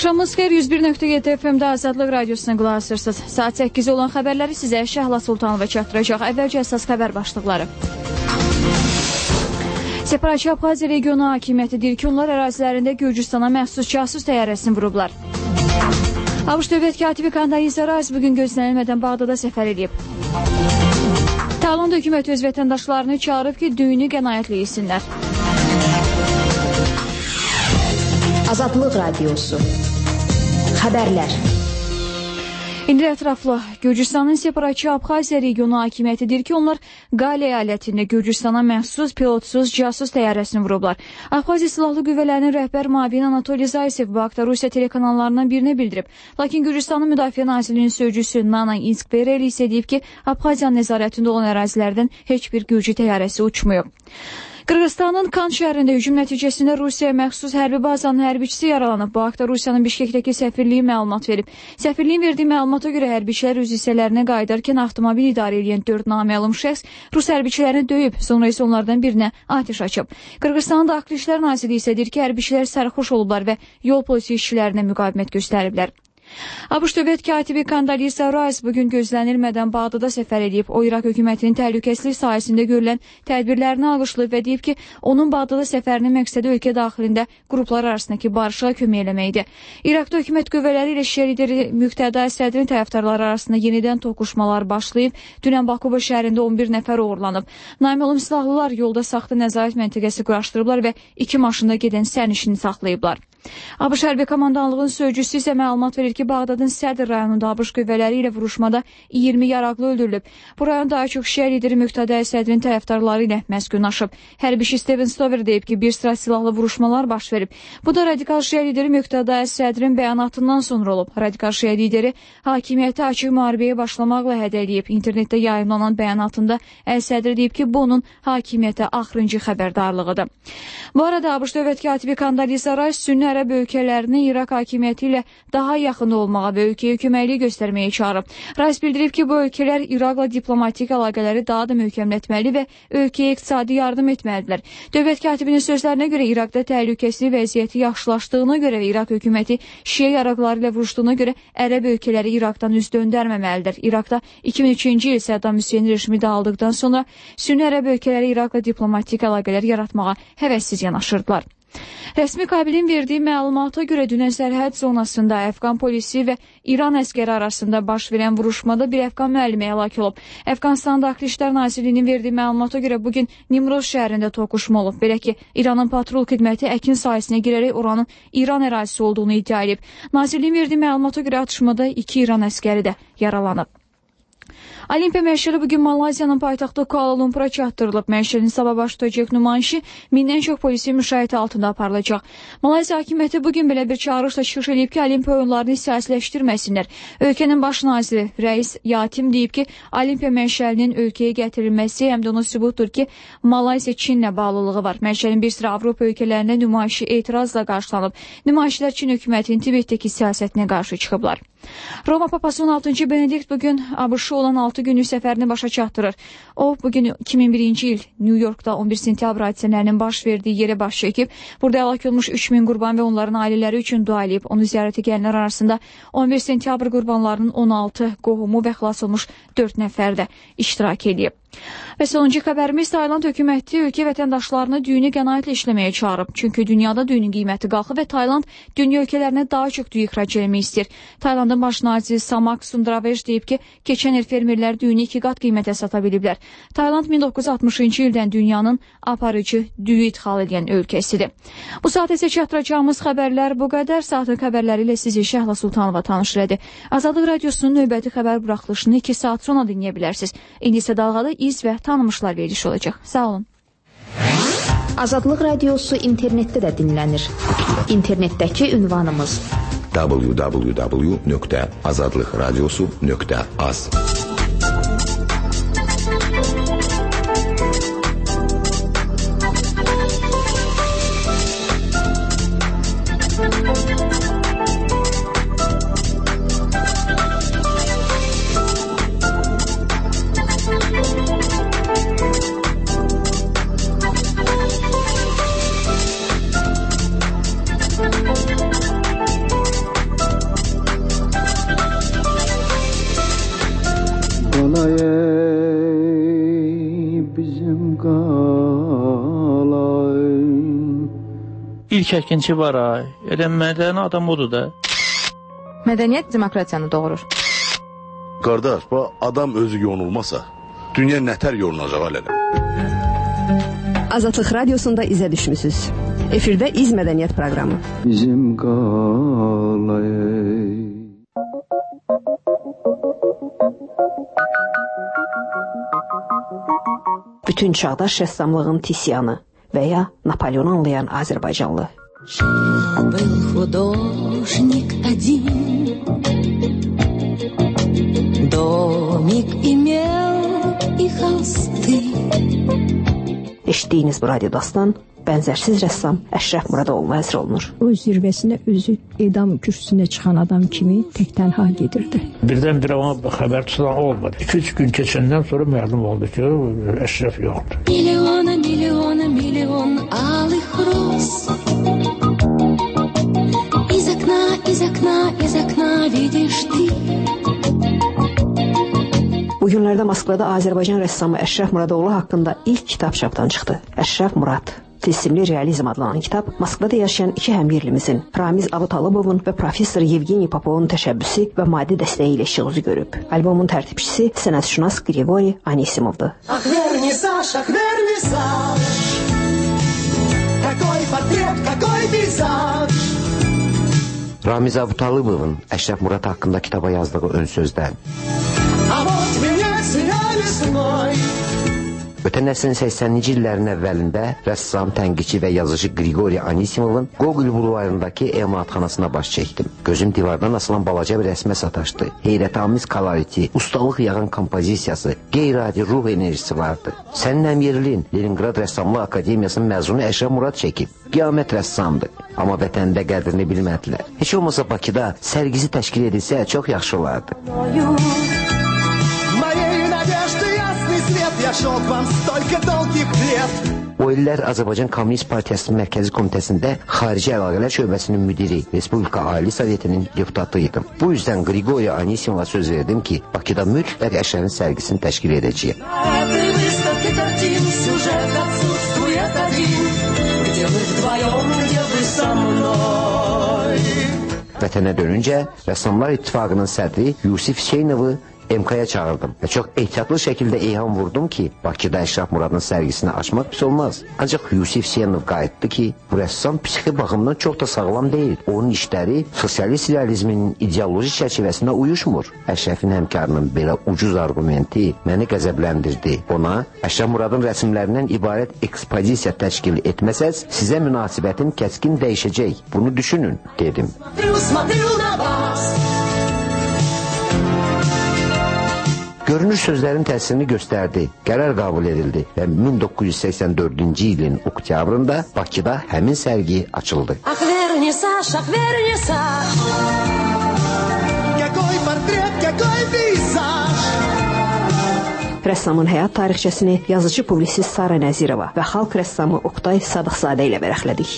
Axşamınız xeyir, 101.7 FM-də Azadlıq Radiosuna qulaq asırsınız. Saat 8 olan xəbərləri sizə Şəhla Sultanova çatdıracaq. Əvvəlcə əsas xəbər başlıqları. Separatçı Abxaziya regionu hakimiyyəti deyir ki, onlar ərazilərində Gürcüstana məxsus casus təyyarəsini vurublar. ABŞ dövlət katibi Condoleezza Rice bugün gözlənilmədən Bağdada səfər edib. Tayland hökuməti öz vətəndaşlarını çağırıb ki, düyünü qənaətli yesinlər. Azadlıq Radiosu. Xəbərlər. İndi ətraflı. Gürcüstanın separatçı Abxaziya regionu hakimiyyəti deyir ki, onlar Qale əyalətində Gürcüstana məxsus pilotsuz casus təyyarəsini vurublar. Abxaziya Silahlı Qüvvələrinin rəhbər müavini Anatoliy Zaysev bu haqda Rusiya telekanallarından birinə bildirib. Lakin Gürcüstanın Müdafiə Nazirliyinin sözcüsü Nana İnskbereli isə deyib ki, Abxaziyanın nəzarətində olan ərazilərdən heç bir Gürcü təyyarəsi uçmayıb. Qırğızstanın Kan şəhərində hücum nəticəsində Rusiyaya məxsus hərbi bazanın hərbiçisi yaralanıb. Bu haqda Rusiyanın Bişkekdəki səfirliyi məlumat verib. Səfirliyin verdiyi məlumata görə hərbiçilər öz hissələrinə qayıdarkən avtomobil idarə edən 4 naməlum şəxs Rus hərbiçilərini döyüb, sonra isə onlardan birinə atəş açıb. Qırğızstanın Daxili İşlər Nazirliyi isə deyir ki, hərbiçilər sərxoş olublar və yol polisi işçilərinə müqavimət göstəriblər. ABŞ dövlət katibi Condoleezza Rice bugün gözlənilmədən Bağdada səfər edib. O, İraq hökumətinin təhlükəsizlik sahəsində görülən tədbirlərini alqışlayıb və deyib ki, onun Bağdada səfərinin məqsədi ölkə daxilində qruplar arasındakı barışığa kömək eləməkdir. İraqda hökumət qüvvələri ilə şiə lideri Müqtəda Əsədrin tərəfdarları arasında yenidən toqquşmalar başlayıb. Dünən Bakuba şəhərində 11 nəfər uğurlanıb. Naməlum silahlılar yolda saxta nəzarət məntəqəsi quraşdırıblar və 2 maşında gedən sərnişini saxlayıblar. ABŞ hərbi komandanlığının sözcüsü isə məlumat verir ki, Bağdadın Sədr rayonunda ABŞ qüvvələri ilə vuruşmada 20 yaraqlı öldürülüb. Bu rayon daha çox şiə lideri Müqtəda Əsədrin tərəfdarları ilə məskunlaşıb. Hərbiçi Steven Stover deyib ki, bir sıra silahlı vuruşmalar baş verib. Bu da radikal şiə lideri Müqtəda Əsədrin bəyanatından sonra olub. Radikal şiə lideri hakimiyyəti açıq müharibəyə başlamaqla hədələyib. İnternetdə yayımlanan bəyanatında Əsədr deyib ki, bu onun hakimiyyətə axırıncı xəbərdarlığıdır. Bu arada ABŞ dövlət katibi Condoleezza Rice Sünni Ərəb ölkələrini İraq hakimiyyəti ilə daha yaxın olmağa və ölkəyə köməklik göstərməyə çağırıb. Rice bildirib ki, bu ölkələr İraqla diplomatik əlaqələri daha da möhkəmlətməli və ölkəyə iqtisadi yardım etməlidirlər. Dövlət katibinin sözlərinə görə İraqda təhlükəsizlik vəziyyəti yaxşılaşdığına görə və İraq hökuməti şiə yaraqları ilə vuruşduğuna görə Ərəb ölkələri İraqdan üz döndərməməlidir. İraqda 2003-cü il Səddam Hüseyn rejimi dağıldıqdan sonra Sünni Ərəb ölkələri İraqla diplomatik əlaqələr yaratmağa həvəssiz yanaşırdılar. Rəsmi kabilin verdiyi məlumata görə dünən sərhəd zonasında Əfqan polisi və İran əskəri arasında baş verən vuruşmada bir Əfqan müəllimi həlak olub. Əfqanistan Daxili İşlər Nazirliyinin verdiyi məlumata görə bugün Nimroz şəhərində toqquşma olub. Belə ki, İranın patrul xidməti əkin sahəsinə girərək oranın İran ərazisi olduğunu iddia edib. Nazirliyin verdiyi məlumata görə atışmada 2 İran əskəri də yaralanıb. Olimpiya məşəli bugün Malayziyanın paytaxtı Kuala Lumpura çatdırılıb. Məşəlin sabah baş tutacaq nümayişi 1000-dən çox polisi müşahidə altında aparılacaq. Malayziya hakimiyyəti bugün belə bir çağırışla çıxış edib ki, Olimpiya oyunlarını siyasiləşdirməsinlər. Ölkənin baş naziri Rəis Yatim deyib ki, Olimpiya məşəlinin ölkəyə gətirilməsi həm də onun sübutdur ki, Malayziya Çinlə bağlılığı var. Məşəlin bir sıra Avropa ölkələrində nümayişi etirazla qarşılanıb. Nümayişlər Çin hökumətinin Tibetdəki siyasətinə qarşı çıxıblar. Roma Papası 16-cı Benedikt bugün ABŞ olan 6 günlük səfərini başa çatdırır. O, bugün 2001-ci il New Yorkda 11 sentyabr hadisələrinin baş verdiyi yerə baş çəkib. Burada həlak olmuş 3000 qurban və onların ailələri üçün dua edib. Onu ziyarətə gələnlər arasında 11 sentyabr qurbanlarının 16 qohumu və xilas olmuş 4 nəfər də iştirak edib. Və sonuncu xəbərimiz Tayland hökuməti ölkə vətəndaşlarını düyünü qənaətlə işləməyə çağırıb. Çünki dünyada düyünün qiyməti qalxıb və Tayland dünya ölkələrinə daha çox düyü ixrac etmək istəyir. Taylandın baş naziri Samak Sundaravej deyib ki, keçən il fermerlər düyünü 2 qat qiymətə sata biliblər. Tayland 1960-cı ildən dünyanın aparıcı düyü idxal edən ölkəsidir. Bu saat isə çatdıracağımız xəbərlər bu qədər. Saatın xəbərləri ilə sizi Şəhla Sultanova tanış elədi. Azadlıq Radiosunun növbəti xəbər buraxılışını 2 saat sonra dinləyə bilərsiniz. İndi isə dalğada iz və tanınmışlar verilişi olacaq. Sağ olun. Azadlıq Radiosu internetdə də dinlənir. İnternetdəki ünvanımız www.azadlıqradiosu.az İlk əkinçi var ay. Elə mədəni adam odur da. Mədəniyyət demokratiyanı doğurur. Qardaş, bu adam özü yonulmasa, dünya nətər yolunacaq alələ? Azadlıq Radiosunda izə düşmüsünüz. Efirdə İz Mədəniyyət proqramı. Bizim qalayı. Bütün çağdaş rəssamlığın Tisyanı və ya Napoleonu anlayan Azərbaycanlı. Был художник один, домик имел и холсты. Eşitdiyiniz bu radio dastan bənzərsiz rəssam Əşrəf Muradoğlu'na həsr olunur. O zirvəsinə özü edam kürsüsünə çıxan adam kimi tək-tənha gedirdi. Birdən-birə ona xəbər tutan olmadı. 2-3 gün keçəndən sonra məlum oldu ki, Əşrəf yoxdur. Миллиона, миллиона, миллион алых роз. Из окна, из окна, из окна видишь ты. Bu günlərdə Moskvada Azərbaycan rəssamı Əşrəf Muradoğlu haqqında ilk kitab çapdan çıxdı. Əşrəf Murad, Tilsimli realizm adlanan kitab Moskvada yaşayan iki həmyerlimizin Ramiz Abutalıbovun və professor Yevgeniy Popovun təşəbbüsü və maddi dəstəyi ilə işıq üzü görüb. Albomun tərtibçisi sənətşünas Grigoriy Anisimovdur. Ах, вернисаж, какой портрет, какой пейзаж. Ramiz Abutalıbovun Əşrəf Murad haqqında kitaba yazdığı ön sözdən. Ötən əsrin 80-ci illərin əvvəlində rəssam, tənqidçi və yazıcı Grigoriy Anisimovun Gogol bulvarındakı emalatxanasına baş çəkdim. Gözüm divardan asılan balaca bir rəsmə sataşdı. Heyrətamiz koloriti, ustalıq yağan kompozisiyası, qeyri-adi ruh enerjisi vardı. Sənin həmyerlin Leningrad Rəssamlıq Akademiyasının məzunu Əşrəf Murad çəkib. Qiyamət rəssamdır. Amma vətəndə qədrini bilmədilər. Heç olmasa Bakıda sərgisi təşkil edilsə çox yaxşı olardı. O illər Azərbaycan Kommunist Partiyasının Mərkəzi Komitəsində Xarici Əlaqələr Şöbəsinin müdiri, Respublika Ali Sovetinin deputatı idim. Bu yüzden Grigoriy Anisimova söz verdim ki, Bakıda mütləq Əşrəfin sərgisini təşkil edəcəyəm. Vətənə dönüncə Rəssamlar İttifaqının sədri Yusif Hüseynovu MK-ya çağırdım və çox ehtiyatlı şəkildə eyham vurdum ki, Bakıda Əşrəf Muradın sərgisini açmaq pis olmaz. Ancaq Yusif Hüseynov qayıtdı ki, bu rəssam psixi baxımdan çox da sağlam deyil. Onun işləri sosialist realizmin ideoloji çərçivəsinə uyuşmur. Əşrəfin həmkarının belə ucuz argumenti məni qəzəbləndirdi. Ona Əşrəf Muradın rəsmlərindən ibarət ekspozisiya təşkil etməsəz, sizə münasibətim kəskin dəyişəcək. Bunu düşünün, dedim. Görünür sözlərin təsirini göstərdi, qərar qəbul edildi və 1984-cü ilin oktyabrında Bakıda həmin sərgi açıldı. Rəssamın həyat tarixçəsini yazıcı publisist Sara Nəzirova və xalq rəssamı Oqtay Sadıqzadə ilə vərəxlədik.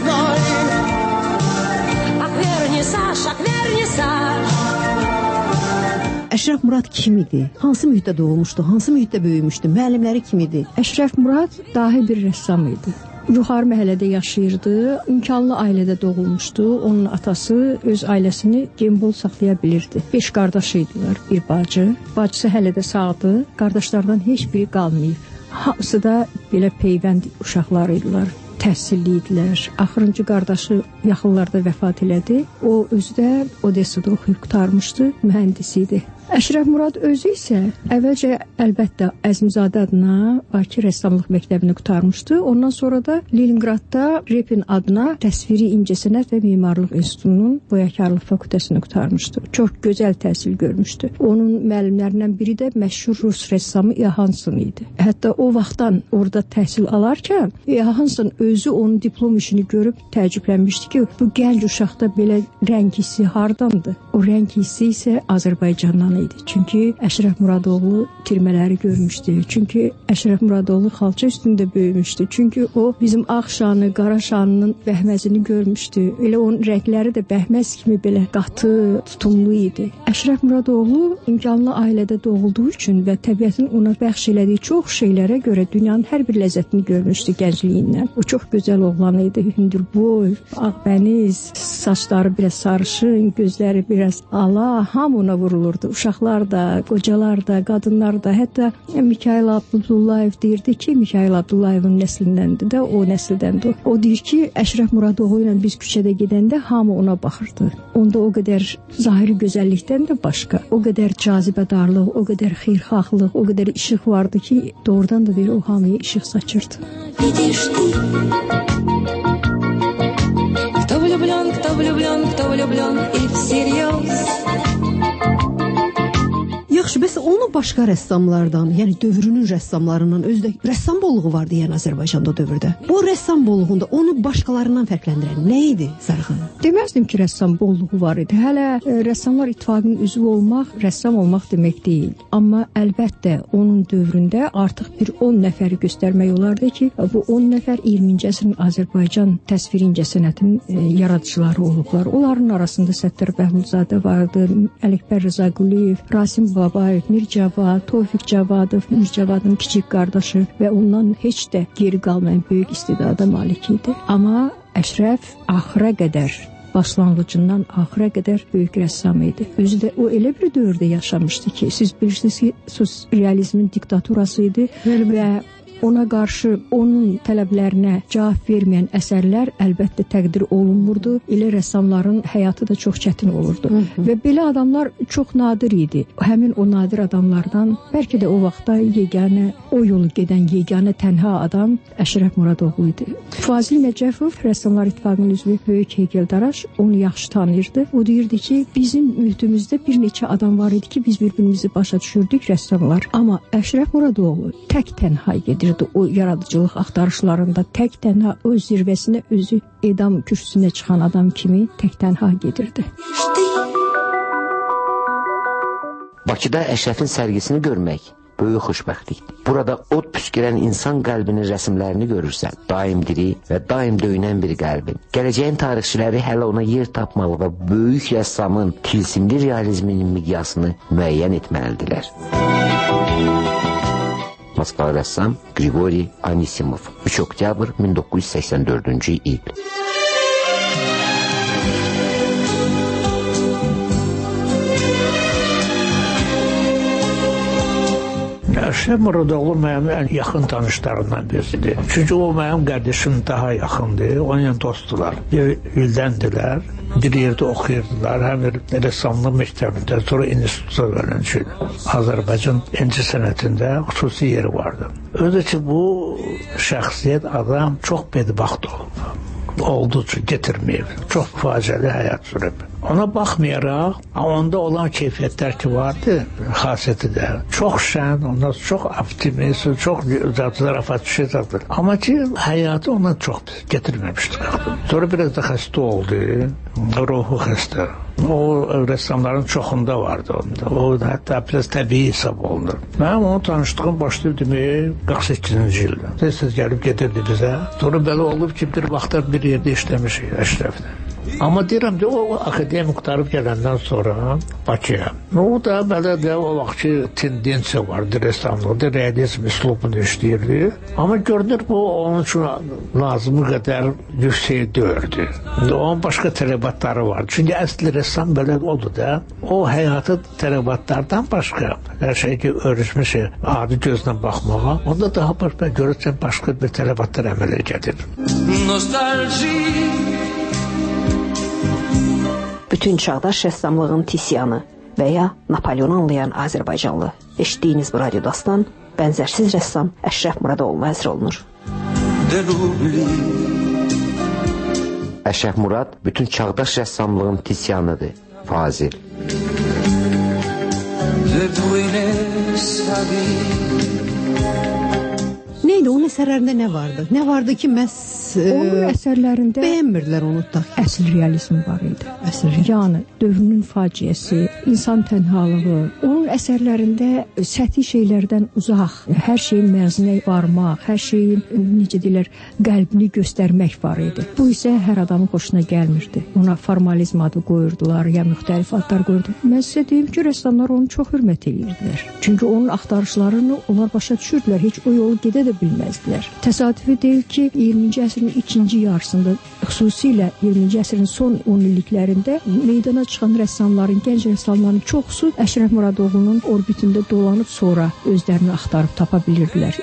Əşrəf Murad kim idi? Hansı mühitdə doğulmuşdu? Hansı mühitdə böyümüşdü? Müəllimləri kim idi? Əşrəf Murad dahi bir rəssam idi. Yuxarı məhəllədə yaşayırdı, imkanlı ailədə doğulmuşdu. Onun atası öz ailəsini gembol saxlaya bilirdi. 5 qardaşı idilər, bir bacı. Bacısı hələ də sağdır, qardaşlardan heç biri qalmayıb. Hamısı da belə peyvənd uşaqlar idilər. Təhsilli idilər. Axırıncı qardaşı yaxınlarda vəfat elədi. O özü də Odessada oxuyub qurtarmışdı, mühəndis idi. Əşrəf Murad özü isə əvvəlcə əlbəttə Əzmizadə adına Bakı Rəssamlıq məktəbini qurtarmışdı. Ondan sonra da Leningradda Repin adına Təsviri İncəsənət və Memarlıq İnstitutunun Boyakarlıq fakültəsini qurtarmışdı. Çox gözəl təhsil görmüşdü. Onun müəllimlərindən biri də məşhur rus rəssamı Johansson idi. Hətta o vaxtdan orada təhsil alarkən Johansson özü onun diplom işini görüb təəccüblənmişdi ki, bu gənc uşaqda belə rəng hissi hardandır? O rəng hissi isə Azərbaycandan oğlan idi. Çünki Əşrəf Muradoğlu türmələri görmüşdü. Çünki Əşrəf Muradoğlu xalça üstündə böyümüşdü. Çünki o bizim ağ şanı, qara şanının bəhməzini görmüşdü. Elə onun rəngləri də bəhməz kimi belə qatı, tutumlu idi. Əşrəf Muradoğlu imkanlı ailədə doğulduğu üçün və təbiətin ona bəxş elədiyi çox şeylərə görə dünyanın hər bir ləzzətini görmüşdü gəncliyindən. O çox gözəl oğlan idi. Hündürboy, ağbəniz, saçları biraz sarışın, gözləri biraz ala, hamı ona vurulurdu. Uşaqlar da, qocalar da, qadınlar da. Hətta Mikayıl Abdullayev deyirdi ki, Mikayıl Abdullayevin nəslindəndir də, o nəsildəndir. O deyir ki, Əşrəf Muradoğlu ilə biz küçədə gedəndə hamı ona baxırdı. Onda o qədər zahiri gözəllikdən də başqa, o qədər cazibədarlıq, o qədər xeyirxahlıq, o qədər işıq vardı ki, doğrudan da deyir, o hamıya işıq saçırdı. Кто влюблен, кто влюблен, кто влюблен и всерьез. Yaxşı, bəs onu başqa rəssamlardan, yəni dövrünün rəssamlarından özdə rəssam bolluğu vardı yəni Azərbaycanda o dövrdə. Bu rəssam bolluğunda onu başqalarından fərqləndirən nə idi Zərxan? Deməzdim ki, rəssam bolluğu var idi. Hələ Rəssamlar İttifaqının üzvü olmaq, rəssam olmaq demək deyil. Amma əlbəttə onun dövründə artıq bir 10 nəfəri göstərmək olardı ki, bu 10 nəfər 20-ci əsrin Azərbaycan təsviri incəsənətinin yaradıcıları olublar. Onların arasında Səttar Bəhlulzadə vardı, Ələkbər Rza Quliyev, Rasim Babayev, Mir Cavad, Tofiq Cavadov, Mir Cavadın kiçik qardaşı və ondan heç də geri qalmayan böyük istedada malik idi. Amma Əşrəf axıra qədər, başlanğıcından axıra qədər böyük rəssam idi. Özü də o elə bir dövrdə yaşamışdı ki, siz bilirsiniz ki, sosializmin diktaturası idi və ona qarşı onun tələblərinə cavab verməyən əsərlər əlbəttə təqdir olunmurdu. Elə rəssamların həyatı da çox çətin olurdu. Və belə adamlar çox nadir idi. Həmin o nadir adamlardan bəlkə də o vaxtda yeganə, o yolu gedən yeganə tənha adam Əşrəf Muradoğlu idi. Fazil Nəcəfov, Rəssamlar İttifaqının üzvü böyük heykəltaraş, onu yaxşı tanıyırdı. O deyirdi ki, bizim mühitimizdə bir neçə adam var idi ki, biz bir-birimizi başa düşürdük rəssamlar. Amma Əşrəf Muradoğlu tək tənha gedirdi. O yaradıcılıq axtarışlarında tək tənha öz zirvəsinə, özü edam kürsüsünə çıxan adam kimi tək tənha gedirdi. Bakıda Əşrəfin sərgisini görmək böyük xoşbəxtlikdir. Burada od püskürən insan qəlbinin rəsmlərini görürsən. Daim diri və daim döyünən bir qəlbin. Gələcəyin tarixçiləri hələ ona yer tapmalı və böyük rəssamın tilsimli realizminin miqyasını müəyyən etməlidirlər. Moskva rəssam Qriqori Anisimov, 3 oktyabr 1984-cü il. Əşrəf Muradoğlu mənim ən yaxın tanışlarımdan birisidir. Çünki o mənim qardaşım daha yaxındır, onunla dostdular. Bir ildəndirlər, bir yerdə oxuyurdular, həm rəssamlıq məktəbində, sonra institutda öyrənmişdi. Azərbaycan incəsənətində xüsusi yeri vardı. Özü ki, bu şəxsiyyət adam çox bədbəxt olduqca getirməyib. Çox faciəli həyat sürüb. Ona baxmayaraq, onda olan keyfiyyətlər ki vardı, xasiyyəti də çox şən, ondan çox optimist, çox zarafat düşəcəkdir. Amma ki, həyatı ona çox getirməmişdi. Sonra biraz da xəstə oldu, ruhu xəstə. O rəssamların çoxunda vardı onda. O hətta biraz təbii hesab olunur. Mənim onu tanışdığım başlayıb demək 48-ci ildə. Tez-tez gəlib gedirdi bizə. Sonra belə olub ki, bir vaxtlar bir yerdə işləmişik Əşrəfdə. Amma deyirəm ki, o akademik qurtarıb gələndən sonra Bakıya. O da belə də o vaxtki tendensiya vardı rəssamlıqda, realizm üslubunu işləyirdi. Amma görünür bu onun üçün lazımı qədər yüksək deyildi. Onun başqa tələbatları vardı. Çünki əsli rəssam belə oldu da, o həyatı tələbatlardan başqa hər şey ki, öyrüşmüş adi gözlə baxmağa, onda daha başqa görürsən başqa bir tələbatlar əmələ gəlir. Bütün çağdaş rəssamlığın Tisyanı və ya Napoleonu anlayan Azərbaycanlı. Eşitdiyiniz bu radiodastan bənzərsiz rəssam Əşrəf Muradoğlu həsr olunur. Əşrəf Murad bütün çağdaş rəssamlığın Tisyanıdır. Fazil. Neydi, o nə əsərlərində nə vardı? Nə vardı ki, məhz onun əsərlərində bəyənmirdilər onu da. Əsl realizm var idi. Yəni dövrünün faciəsi, insan tənhalığı, onun əsərlərində səthi şeylərdən uzaq, hər şeyin məzmununa varmaq, hər şeyin necə deyirlər, qəlbini göstərmək var idi. Bu isə hər adamın xoşuna gəlmirdi. Ona formalizm adı qoyurdular, ya müxtəlif adlar qoyurdular. Mən sizə deyim ki, rəssamlar onu çox hörmət edirdilər. Çünki onun axtarışlarını onlar başa düşürdülər, heç o yolu gedə də bilməzdilər. Təsadüfi deyil ki, 20-ci əsrin ikinci yarısında, xüsusilə 20-ci əsrin son 10 illiklərində meydana çıxan rəssamların, gənc rəssamların çoxusu Əşrəf Muradoğlu'nun orbitində dolanıb sonra özlərini axtarıb tapa bilirdilər.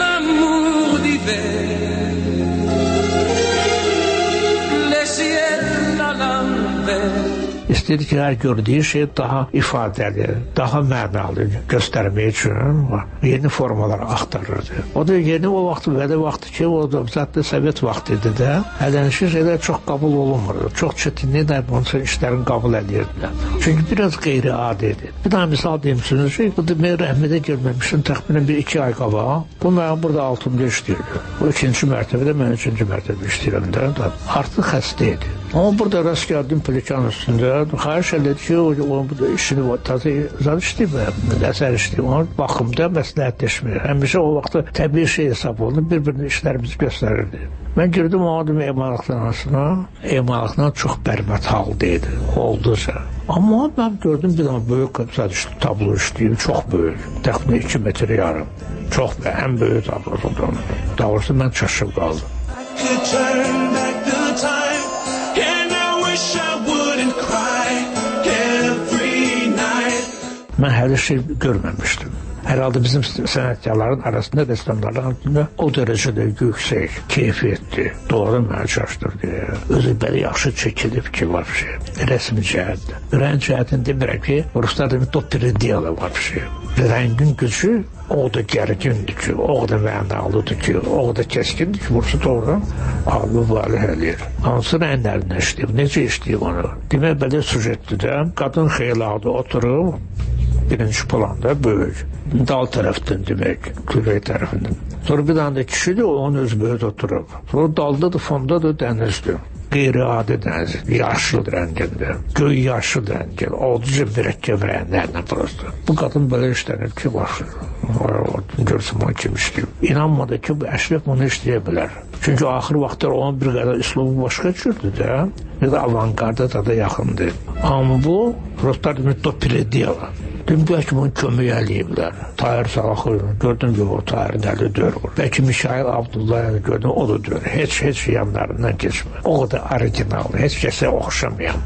İstəyir ki, hər gördüyü şey daha ifadəli, daha mənalı göstərmək üçün yeni formalar axtarırdı. O da yeni o vaxt belə vaxtı ki, o da zaten Sovet vaxtı idi də, ələnişi şeylər çox qəbul olunmurdu. Çox çətinliklə bunun üçün işlərin qəbul edirdilər. Çünki biraz qeyri-adi idi. Bir daha misal deyimsiniz ki, bu da mən rəhmədə gəlməmişim təxminən 1-2 ay qabaq. Bu mənim burada altımda işləyirdi. O ikinci mərtəbədə, mən üçüncü mərtəbədə işləyirəm də. Artıq xəstə idi. Amma burada rast gəldim plikan üstündə. Xahiş elədi ki, o işini təzə zad işləyib, əsər işləyib. Onun baxımda məsləhətləşmir. Həmişə o vaxtda təbii şey hesab olunub, bir-birini işlərimizi göstərirdi. Mən girdim o adım emalatxanasına. Emalatxana çox bərbad halda idi, olduca. Amma mən gördüm bir dənə böyük tablo işləyib, çox böyük. Təxminən 2 metr yarım. Çox böyük, ən böyük tablosudur. Doğrusu mən çaşıb qaldım. Mən hələ şey görməmişdim. Hər halda bizim sənətkarların arasında, rəssamların arasında o dərəcədə yüksək, keyfiyyətli, doğru mənə çaşdırdı. Özü belə yaxşı çəkilib ki, var bir şey. Rəsm cəhətdə. Rəng cəhətini demirəm ki, ruslar demək, doppelgənger var bir şey. Rəngin gücü o da gərgindir ki, o da mənalıdır ki, o da kəskindir ki, burası doğru ağlı valih eləyir. Hansı rənglərindən işləyib, necə işləyib onu? Demək, belə sujetdir də, qadın xeyladı oturub, birinci planda böyük. Dal tərəfdən demək, külək tərəfindən. Sonra bir dənə də kişidir, onun öz böyük oturub. Sonra daldadır, fondadır, dənizdir. Qeyri-adi dəniz, yaşlı rəngində, göy yaşlı rəngində, olduca mürəkkəb rənglərlə prosto. Bu qadın belə işlənib ki, başlayır. Görsün onu kim işləyib. İnanmadı ki, bu Əşrəf bunu işləyə bilər. Çünki axır vaxtlar onun bir qədər üslubu başqa cürdür də, bir də avantgarda da yaxındır. Amma bu, Ruslar demək, doppelgənger. Dedim, bəlkə bunu kömək eləyiblər. Tahir Salaxov, gördüm ki, o Tahirin əli dörür. Bəlkə Mikail Abdullayev gördüm, o da dörür. Heç yanlarından geçmir. O qədər orijinal, heç kəsə oxşamayan.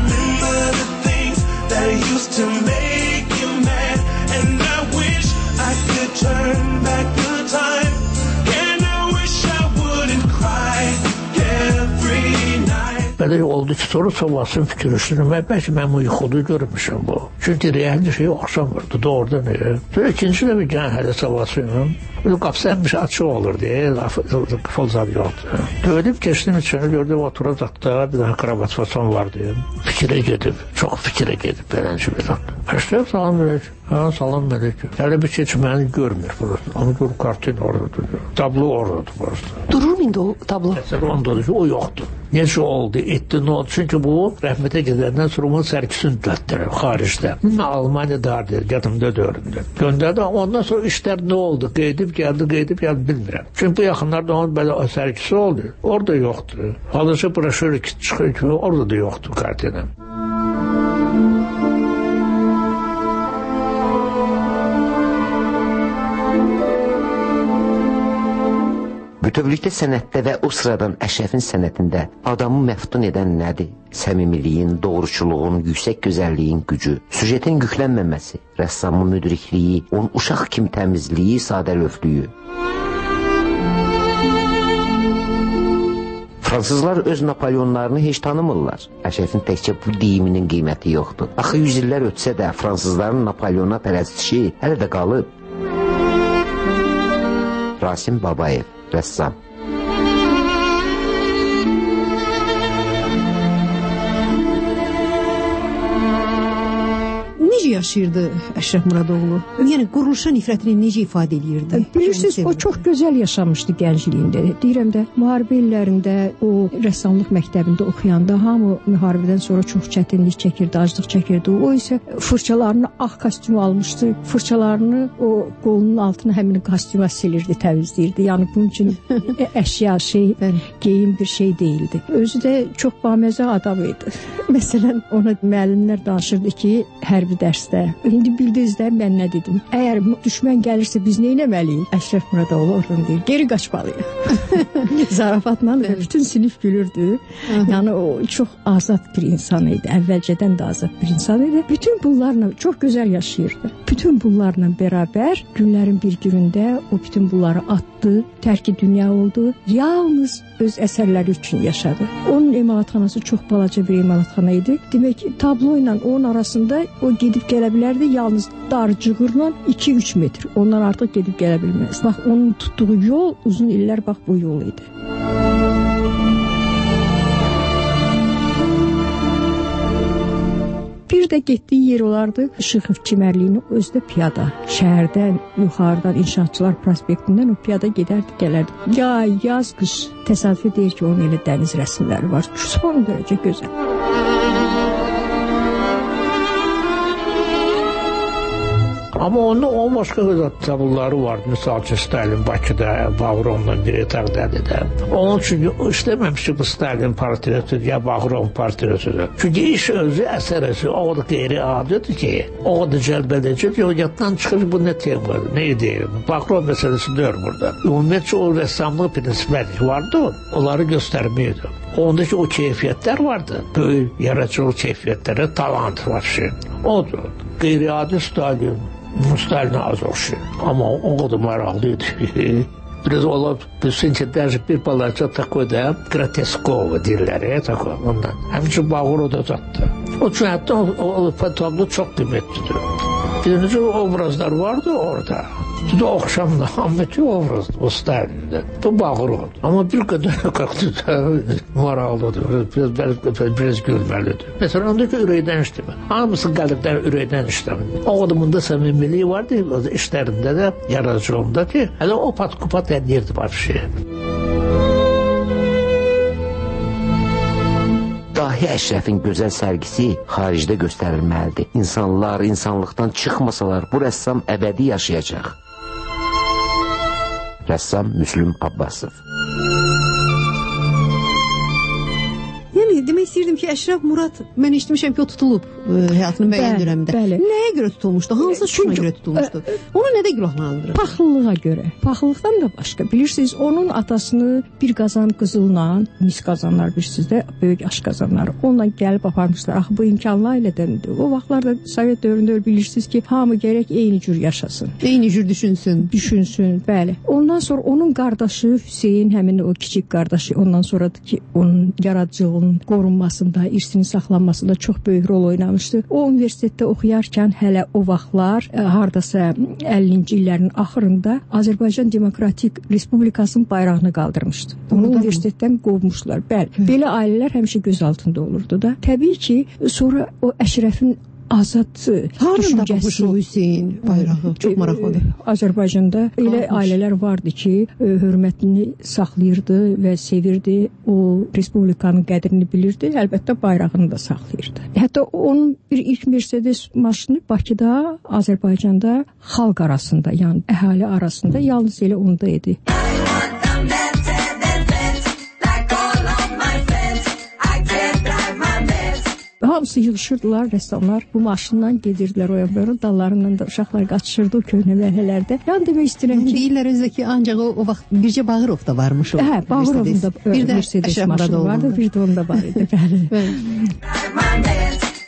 Belə oldu ki, sonra sabahsın fikir üstünüm. Bəlkə mən bu yuxudu görmüşəm bu. Çünki realli şey oxşamırdı, doğrudan elə. Sonra ikinci də bir gən hələ sabahsın. Qapısı həmiş açıq olur deyə, folzad yoxdur. Dövdüm, keçdim içini, gördüm, oturacaqda bir dənə kravat fason var deyə. Fikrə gedib, çox fikrə gedib, belənci bir dənə. Əşrəf, salam verək. Hə, salam verək. Hələ bir keç məni görmür burası. Amma dur, kartin oradadır. Tablo oradadır burası. Durur mu indi o tablo? Əsər ondadır ki, o yoxdur. Necə oldu, etdi, nə oldu? Çünki bu rəhmətə gedəndən sonra onun sərkisini düzəltdirəm, xaricdə. Almaniyada deyil, yadımda dövründə. Göndərdi, ondan sonra işlər nə oldu? Qeydib gəldi, bilmirəm. Çünki bu yaxınlarda onun belə sərkisi oldu. Orada yoxdur. Halıca broşür çıxır ki, orada da yoxdur kartina. Bütövlükdə sənətdə və o sıradan Əşrəfin sənətində adamı məftun edən nədir? Səmimiliyin, doğruçuluğun, yüksək gözəlliyin gücü, süjetin yüklənməməsi, rəssamın müdrikliyi, onun uşaq kimi təmizliyi, sadəlövhlüyü. Fransızlar öz Napoleonlarını heç tanımırlar. Əşrəfin təkcə bu deyiminin qiyməti yoxdur. Axı 100 illər ötsə də Fransızların Napoleona pərəstişi hələ də qalıb. Rasim Babayev, rəssam. Necə Necə yaşayırdı Əşrəf Muradoğlu? Yəni quruluşa nifrətini necə ifadə edirdi? Bilirsiniz, o çox gözəl yaşamışdı gəncliyində. Deyirəm də, müharibə illərində o rəssamlıq məktəbində oxuyanda hamı müharibədən sonra çox çətinlik çəkirdi, aclıq çəkirdi. O isə fırçalarını ağ kostyum almışdı. Fırçalarını o qolunun altına həmin kostyuma silirdi, təmizləyirdi. Yəni bunun üçün əşya geyim bir şey değildi. Özü də çox baməzə adam idi. Məsələn, ona müəllimlər danışırdı ki, hərbi dərsdə. İndi bildiniz də mən nə dedim? Əgər düşmən gəlirsə biz nə etməliyik? Əşrəf Muradoğlu oradan deyir, geri qaçmalıyıq. Zarafatla bütün sinif gülürdü. Yəni o çox azad bir insan idi. Əvvəlcədən də azad bir insan idi. Bütün bunlarla çox gözəl yaşayırdı. Bütün bunlarla bərabər günlərin bir günündə o bütün bunları atdı, tərki dünya oldu. Yalnız öz əsərləri üçün yaşadı. Onun emalatxanası çox balaca bir emalatxana idi. Demək ki, tablo ilə onun arasında o gedib gələ bilərdi, yalnız dar cığırla 2-3 metr. Ondan artıq gedib gələ bilməz. Bax, onun tutduğu yol uzun illər bax bu yol idi. Bir də getdiyi yer olardı Şıxov çimərliyini özdə piyada. Şəhərdən, yuxarıdan, İnşaatçılar prospektindən o piyada gedərdi, gələrdi. Yaz, qış. Təsadüfi deyir ki, onun elə dəniz rəsmləri var. Son dərəcə gözəl. Amma onun başqa tabloları vardı. Misal ki, Stalin Bakıda, Bağırovla bir etaqdadır da. Onun üçün işləməmişdi bu Stalin portretidir ya Bağırov portretidir. Çünki iş özü, əsər özü o da qeyri-adidir ki, o da cəlbədəcək ki, o yaddan çıxır bu nə temadır, nə deyir. Bağırov məsələsi deyir burada. Ümumiyyətcə o rəssamlıq prinsipləri vardı, onları göstərməydi. Ondaki o keyfiyyətlər vardı. Böyük yaradıcılıq keyfiyyətləri, talant var şey. Odur. Qeyri-adi Stalinə az oxşuyur. Amma o qədər maraqlıydı. Biraz olub, bilsin ki, bir balaca takoy da Grateskovo deyirlər, ondan. Həmçin Bağırov da zatdı. O üçün hətta o tablo çox qiymətlidir. Birinci obrazlar vardı orada. Bu da oxşamlı, hamıki obrazdır o Stalin'də. Bu Bağırov. Amma bir qədər qalxdı da maraqlıdır, biraz gülməlidir. Məsələn, ondaki ürəkdən işləmə. Hamısı qəlbdən ürəkdən işləmə. O adamında səmimiliyi vardı, işlərində də, yaradıcılığında ki, hələ o pat-kupat edirdi var şey. Dahi Əşrəfin gözəl sərgisi xaricdə göstərilməlidir. İnsanlar insanlıqdan çıxmasalar bu rəssam əbədi yaşayacaq. Rəssam Müslüm Abbasov. Yəni demək istəyirdim ki, Əşrəf Murad, mən eşitmişəm ki, o tutulub həyatının müəyyən dövründə. Nəyə görə tutulmuşdu? Hansı suçuna görə tutulmuşdu? Onu nədə günahlandırır? Paxıllığa görə. Paxıllıqdan da başqa. Bilirsiniz, onun atasını bir qazan qızılla, mis qazanlar bilirsiniz də, böyük aş qazanlar. Onunla gəlib aparmışlar. Axı bu imkanlı ailədəndir. O vaxtlarda Sovet dövründə bilirsiniz ki, hamı gərək eyni cür yaşasın. Eyni cür düşünsün. Düşünsün, bəli. Ondan sonra onun qardaşı Hüseyin, həmin o kiçik qardaşı, ondan sonradır ki, onun yaradıcılığının qorunmasında, irsinin saxlanmasında çox böyük rol oynamışdı. O universitetdə oxuyarkən hələ o vaxtlar hardasa 50-ci illərin axırında Azərbaycan Demokratik Respublikasının bayrağını qaldırmışdı. Onu universitetdən qovmuşlar. Bəli, belə ailələr həmişə göz altında olurdu da. Təbii ki, sonra o Əşrəfin azad düşüncəsi. O Hüseyin bayrağı çox maraqlıdır. Azərbaycanda elə ailələr vardı ki, hörmətini saxlayırdı və sevirdi. O respublikanın qədrini bilirdi, əlbəttə bayrağını da saxlayırdı. Hətta onun bir ilk Mercedes maşını Bakıda, Azərbaycanda xalq arasında, yəni əhali arasında yalnız elə onda idi. Hamısı yığışırdılar, rəssamlar bu maşından gedirdilər o yanlara, dallarından da uşaqlar qaçışırdı o köhnə mərhələlərdə. Yəni demək istəyirəm ki, deyirlər özdə ki, ancaq o vaxt bircə Bağırov da varmış o. Hə, Bağırovun da Mercedes maşını vardı, bir də onda var idi. Bəli.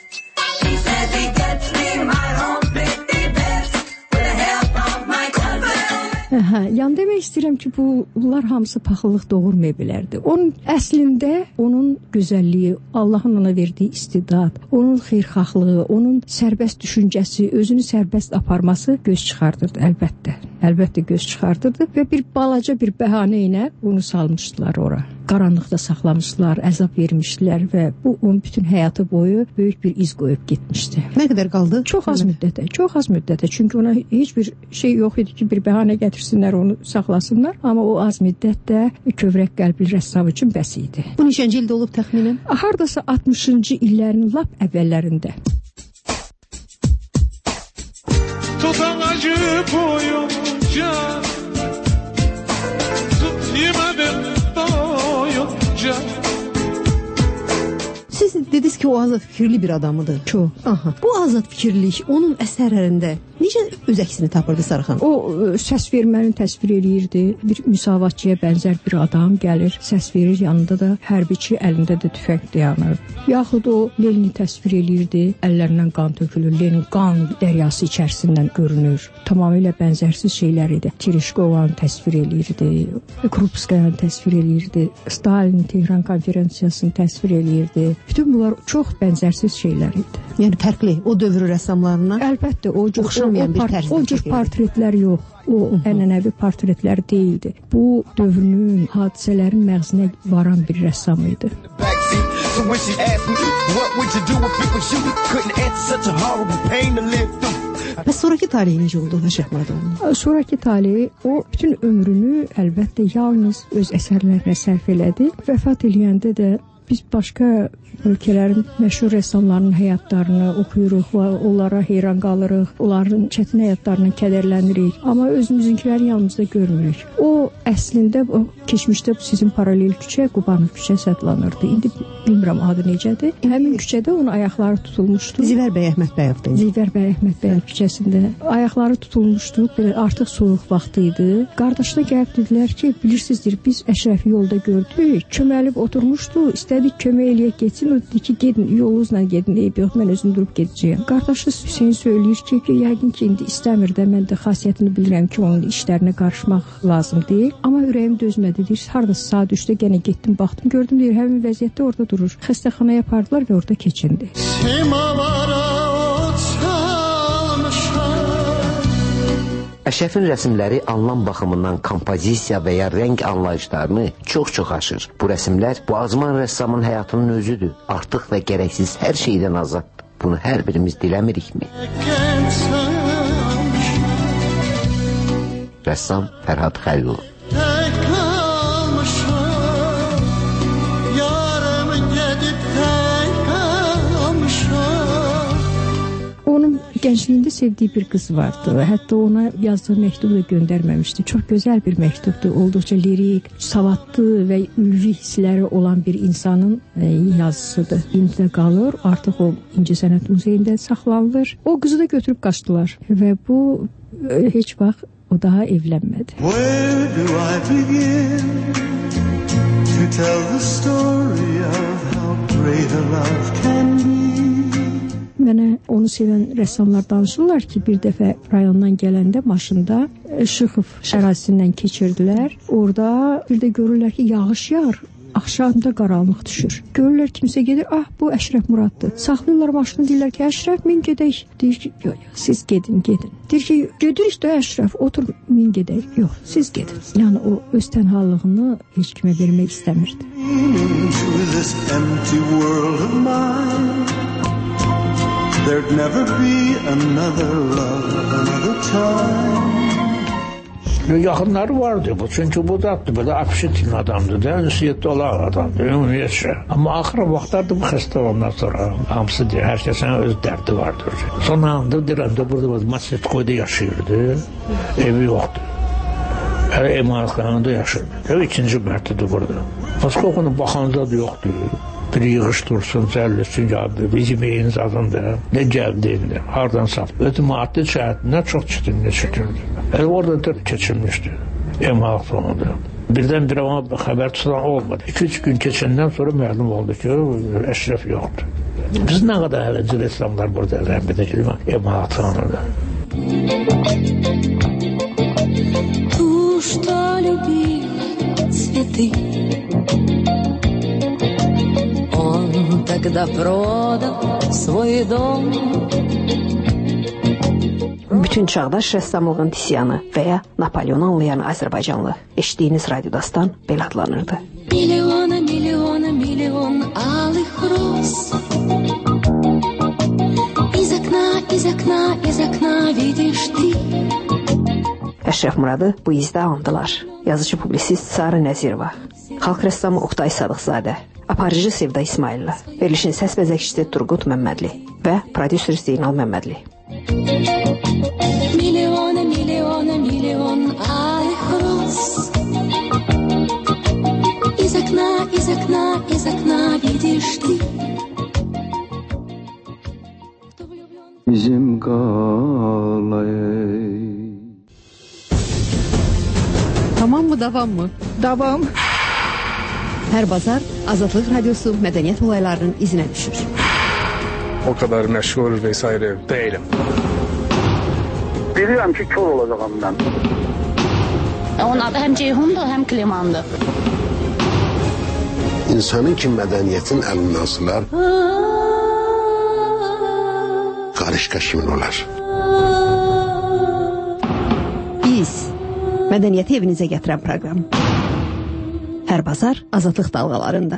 Yəni demək istəyirəm ki, bunlar hamısı paxıllıq doğurmaya bilərdi. Onun əslində onun gözəlliyi, Allahın ona verdiyi istidad, onun xeyirxahlığı, onun sərbəst düşüncəsi, özünü sərbəst aparması göz çıxardırdı əlbəttə. Əlbəttə göz çıxardırdı və bir balaca bir bəhanə ilə onu salmışdılar ora. qaranlıqda saxlamışlar, əzab vermişdilər və bu onun bütün həyatı boyu böyük bir iz qoyub getmişdi. Nə qədər qaldı? Çox az müddətə. Çünki ona heç bir şey yox idi ki, bir bəhanə gətirsinlər, onu saxlasınlar. Amma o az müddətdə kövrək qəlbli rəssam üçün bəs idi. Bu neçənci ildə olub təxminən? Hardasa 60-cı illərin lap əvvəllərində. Tutan acı boyunca tut yemedim doyunca. Siz dediniz ki, o azad fikirli bir adamıdır. Çox. Aha. Bu azad fikirlik onun əsərlərində necə öz əksini tapırdı Sarıxan? O səs verməni təsvir eləyirdi. Bir müsavatçıya bənzər bir adam gəlir, səs verir, yanında da hərbiçi, əlində də tüfəng dayanır. Yaxud o Lenini təsvir eləyirdi, əllərindən qan tökülür. Lenin qan dəryası içərisindən görünür. Tamamilə bənzərsiz şeylər idi. Tereshkovanı təsvir eləyirdi, Krupskayanı təsvir eləyirdi, Stalin Tehran konferansiyasını təsvir eləyirdi. Bütün bunlar çox bənzərsiz şeylər idi. Yəni fərqli o dövr rəssamlarına. Əlbəttə, o cür portretlər yox. O ənənəvi portretlər deyildi. Bu dövrün, hadisələrin məğzinə varan bir rəssam idi. Və sonraki taleyi necə oldu Əşrəf Muradoğlu'nun? Sonraki taleyi o bütün ömrünü əlbəttə yalnız öz əsərlərinə sərf elədi. Vəfat eləyəndə də biz başqa ölkələrin məşhur rəssamlarının həyatlarını oxuyuruq və onlara heyran qalırıq. Onların çətin həyatlarına kədərlənirik. Amma özümüzünkiləri yanımızda görmürük. O əslində o keçmişdə sizin paralel küçə Qubanov küçəsi adlanırdı. İndi bilmirəm adı necədir. Həmin küçədə onun ayaqları tutulmuşdu. Zivər bəy Əhmədbəyov'da. Zivər bəy Əhmədbəyov küçəsində ayaqları tutulmuşdu. Belə artıq soyuq vaxtı idi. Qardaşına gəlib dedilər ki, bilirsinizdir, biz Əşrəfi yolda gördük. Çöməlib oturmuşdu. İstədik kömək eləyək getsin. O dedi ki, gedin, yolunuzla gedin. Eyb yox, mən özüm durub gedəcəyəm. Qardaşı Hüseyin söyləyir ki, yəqin ki, indi istəmir də, mən də xasiyyətini bilirəm ki, onun işlərinə qarışmaq lazım deyil. Amma ürəyim dözmədi, deyir, hardasa saat 3-də gənə getdim, baxdım, gördüm, deyir, həmin vəziyyətdə orada durur. Xəstəxanaya apardılar və orada keçindi. Əşrəfin rəsmləri anlam baxımından kompozisiya və ya rəng anlayışlarını çox-çox aşır. Bu rəsmlər bu azman rəssamın həyatının özüdür. Artıq və gərəksiz hər şeydən azaddır. Bunu hər birimiz diləmirikmi? Rəssam Fərhad Xəlilov. Onun gəncliyində sevdiyi bir qız vardı. Hətta ona yazdığı məktubu da göndərməmişdi. Çox gözəl bir məktubdur. Olduqca lirik, savadlı və ülvi hissləri olan bir insanın yazısıdır. İndi də qalır. Artıq o İncəsənət Muzeyində saxlanılır. O qızı da götürüb qaçdılar və bu heç vaxt o daha evlənmədi. Where do I begin to tell the story of how great a love can be? Mənə onu sevən rəssamlar danışırlar ki, bir dəfə rayondan gələndə maşında Şıxov ərazisindən keçirdilər. Orada bir də görürlər ki, yağış yağır. Axşamda qaranlıq düşür. Görürlər kimsə gedir, bu Əşrəf Muraddır. Saxlayırlar maşını, deyirlər ki, Əşrəf, min gedək. Deyir ki, yox, siz gedin. Deyir ki, gedirik də Əşrəf, otur, min gedək. Yox, siz gedin. Yəni o öz tənhalığını heç kimə vermək istəmirdi. There'd never be another love, another time. Yaxınları vardı bu, çünki bu da belə apşitin adamdır da, ünsiyyətli olan adamdır, ümumiyyətcə. Amma axırı vaxtlarda bu xəstə olandan sonra hamısı deyir, hər kəsin öz dərdi vardır. Son anda deyirəm də burada Massetkoyda yaşayırdı, evi yoxdur. Hələ emalatxanada yaşayırdı, ikinci mərtədə burada. Massetkoyda baxanca da yoxdur. Bir yığış dursun, cəlləsin, bizim eyiniz adında nə gəldi, hardan satdı. Ötü maddi cəhətindən çox çətinlə çəkirdi. Orada da keçilmişdi, emalaq sonunda. Birdən-birə ona xəbər tutan olmadı. 2-3 gün keçəndən sonra məlum oldu ki, Əşrəf yoxdur. Biz nə qədər hələ rəssamlar burada rəhmət edelim, emalaq sonunda. Ту, что любил цветы, он тогда продал свой дом. Bütün çağdaş rəssamlığın Tisyanı və ya Napoleonu anlayan Azərbaycanlı eşitdiyiniz radiodastan belə adlanırdı. Миллион миллион алых роз. Из окна видишь ты. Əşrəf Muradı bu izdə andılar. Yazıcı publisist Sarı Nəzirova, xalq rəssamı Oqtay Sadıqzadə, aparıcı Sevda İsmailova, verilişin səs bəzəkçisi Turqut Məmmədli və prodüser Zeynal Məmmədli. Миллион алых роз. Из окна видишь ты. Bizim qalay. Tamam mı, davam mı? Davam. Hər bazar Azadlıq Radiosu mədəniyyət olaylarının izinə düşür. O kadar məşğul vesaire değilim. Bilirəm ki, kör olacağam mən. Onun adı həm Ceyhundur, həm Klimandır. İnsanın ki mədəniyyətin əlindən sılar, qarışqa kimin olar? Biz mədəniyyəti evinizə gətirən proqram. Hər bazar Azadlıq dalğalarında.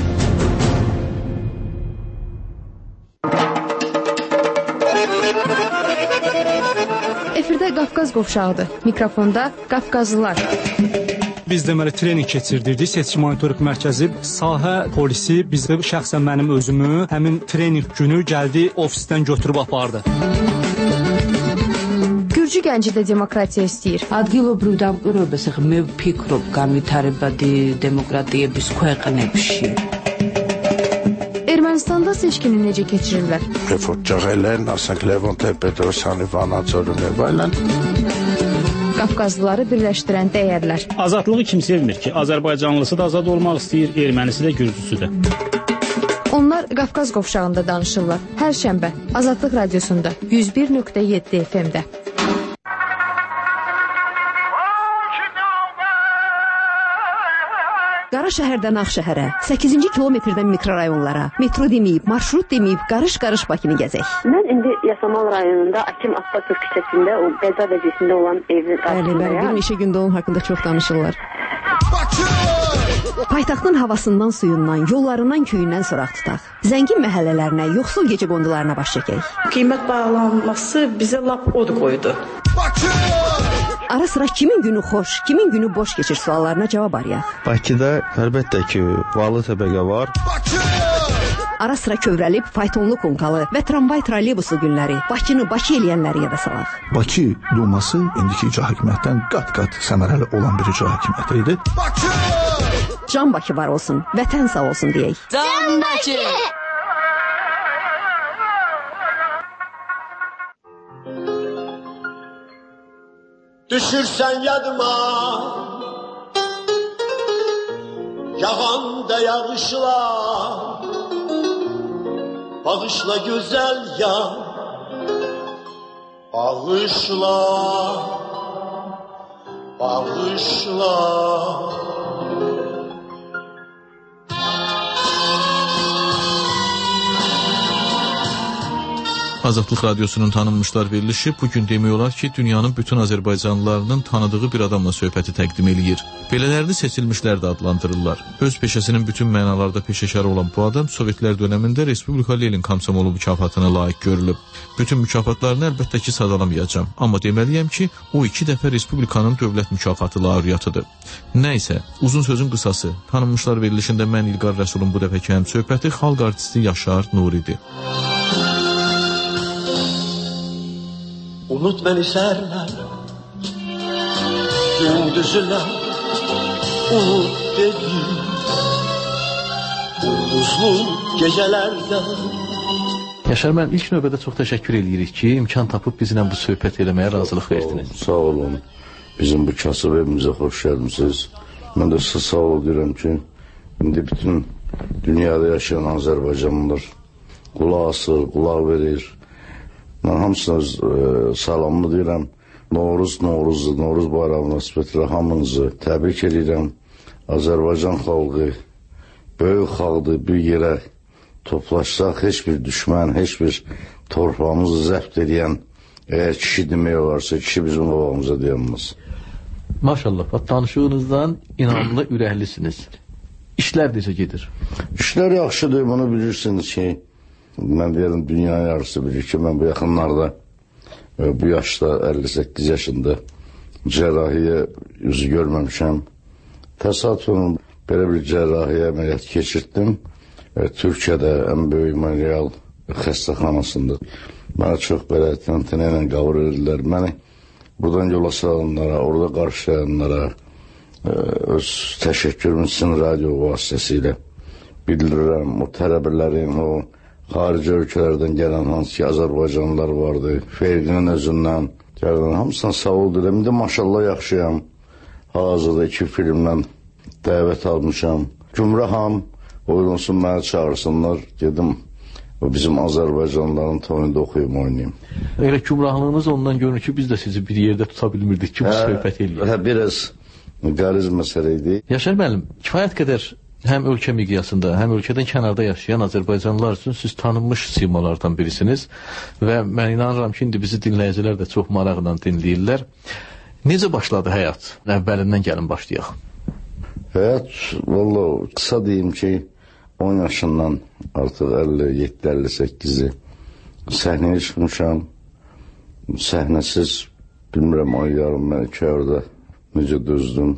Efirdə Qafqaz qovşağıdır. Mikrofonda Qafqazlılar. Biz deməli trening keçirdirdik. Seçki monitorinq mərkəzi, sahə polisi bizdə şəxsən mənim özümü həmin trening günü gəldi ofisdən götürüb apardı. Gürcü gənci də demokratiya istəyir. ადგილობრივ დამკვირვებელს მე ვფიქრობ განვითარებადი დემოკრატიების ქვეყნებში. Ermənistanda seçkini necə keçirirlər? Reportajlar, asենք Levon Petrosyanı Vanaçorunu və Qafqazlıları birləşdirən dəyərlər. Azadlığı kim sevmir ki? Azərbaycanlısı da azad olmaq istəyir, ermənisi də, gürcüsü də. Onlar Qafqaz qovşağında danışırlar. Hər şənbə Azadlıq Radiosunda 101.7 FM-də. Qara şəhərdən Ağşəhərə, 8-ci kilometrdən mikrorayonlara, metro deməyib, marşrut deməyib, qarış-qarış Bakını gəzək. Mən indi Yasamal rayonunda Akim Abbasov küçəsində, o Qəza vəzifəsində olan evin qarşısındayım. Bir neçə gündə onun haqqında çox danışırlar. Paytaxtın havasından, suyundan, yollarından, köyündən soraq tutaq. Zəngin məhəllələrinə, yoxsul gecəqondularına baş çəkək. Qiymət bağlanması bizə lap od qoydu. Ara sıra kimin günü xoş, kimin günü boş keçir suallarına cavab arayaq. Bakıda əlbəttə ki, varlı təbəqə var. Ara sıra kövrəlib, faytonlu konkalı və tramvay trolleybusu günləri, Bakını Bakı eləyənləri yada salaq. Bakı Duması indiki icra hakimiyyətdən qat-qat səmərəli olan bir icra hakimiyyəti idi. Can Bakı var olsun, vətən sağ olsun deyək. Can Bakı! Düşürsən yadıma, yağanda yağışlar, bağışla gözəl ya, bağışla, bağışla. Azadlıq Radiosunun tanınmışlar verilişi bugün demək olar ki, dünyanın bütün Azərbaycanlılarının tanıdığı bir adamla söhbəti təqdim eləyir. Belələrini seçilmişlər də adlandırırlar. Öz peşəsinin bütün mənalarda peşəkar olan bu adam Sovetlər dönəmində Respublika Lenin Komsomolu mükafatına layiq görülüb. Bütün mükafatlarını əlbəttə ki sadalamayacam, amma deməliyəm ki, o 2 dəfə Respublikanın dövlət mükafatı laureatıdır. Nəysə, uzun sözün qısası, tanınmışlar verilişində mən İlqar Rəsulun bu dəfəki həmsöhbəti xalq artisti Yaşar Nuridir. Unut beni serler, gündüzler, unut dedi, ulduzlu gecelerde. Yaşar, mən ilk növbədə çox təşəkkür edirik ki, imkan tapıb bizlə bu söhbət eləməyə razılıq verdiniz. Sağ olun, bizim bu kasıb evimizə xoş gəlmişsiniz. Mən də sizə sağ ol deyirəm ki, indi bütün dünyada yaşayan Azərbaycanlılar qulaq asır, qulaq verir. Mən hamısına salamlı deyirəm. Novruz bayramı münasibətilə hamınızı təbrik edirəm. Azərbaycan xalqı böyük xalqdır, bir yerə toplaşsaq, heç bir düşmən, heç bir torpağımızı zəbt edən əgər kişi demək olarsa, kişi bizim qabağımıza deyəməz. Maşallah, danışığınızdan inamlı, ürəklisiniz. İşlər necə gedir? İşlər yaxşıdır, bunu bilirsiniz ki, mən deyəlim, dünya yarısı bilir ki, mən bu yaxınlarda, bu yaşda, 58 yaşında cərrahiyə yüzü görməmişəm. Təsadüfən belə bir cərrahiyə əməliyyat keçirtdim. Türkiyədə ən böyük memorial xəstəxanasında. Mənə çox belə təntənə ilə qavur edirlər. Məni buradan yola salınlara, orada qarşılayanlara öz təşəkkürümü sizin radio vasitəsilə bildirirəm. O tələbələrin, o xarici ölkələrdən gələn hansı ki Azərbaycanlılar vardı, Ferqinin özündən gələn hamısına sağ ol deyirəm. İndi maşallah yaxşıyam. Hazırda 2 filmdən dəvət almışam. Gümraham, oyunsun mənə çağırsınlar. Dedim, o bizim Azərbaycanlıların toyunda oxuyum, oynayayım. Elə gümrahlığınız ondan görünür ki, biz də sizi bir yerdə tuta bilmirdik ki, bu söhbət eləyək. Biraz qəliz məsələ idi. Yaşar müəllim, kifayət qədər həm ölkə miqyasında, həm ölkədən kənarda yaşayan Azərbaycanlılar üçün siz tanınmış simalardan birisiniz və mən inanıram ki, indi bizi dinləyicilər də çox maraqla dinləyirlər. Necə başladı həyat? Əvvəlindən gəlin başlayaq. Həyat, valla qısa deyim ki, 10 yaşından artıq 57-58-i səhnəyə çıxmışam. Səhnəsiz, bilmirəm, ay yarım mən 2 ayda necə dözdüm.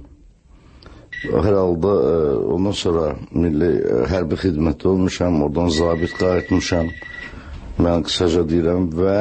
Hər halda ondan sonra milli hərbi xidmətdə olmuşam, oradan zabit qayıtmışam. Mən qısaca deyirəm və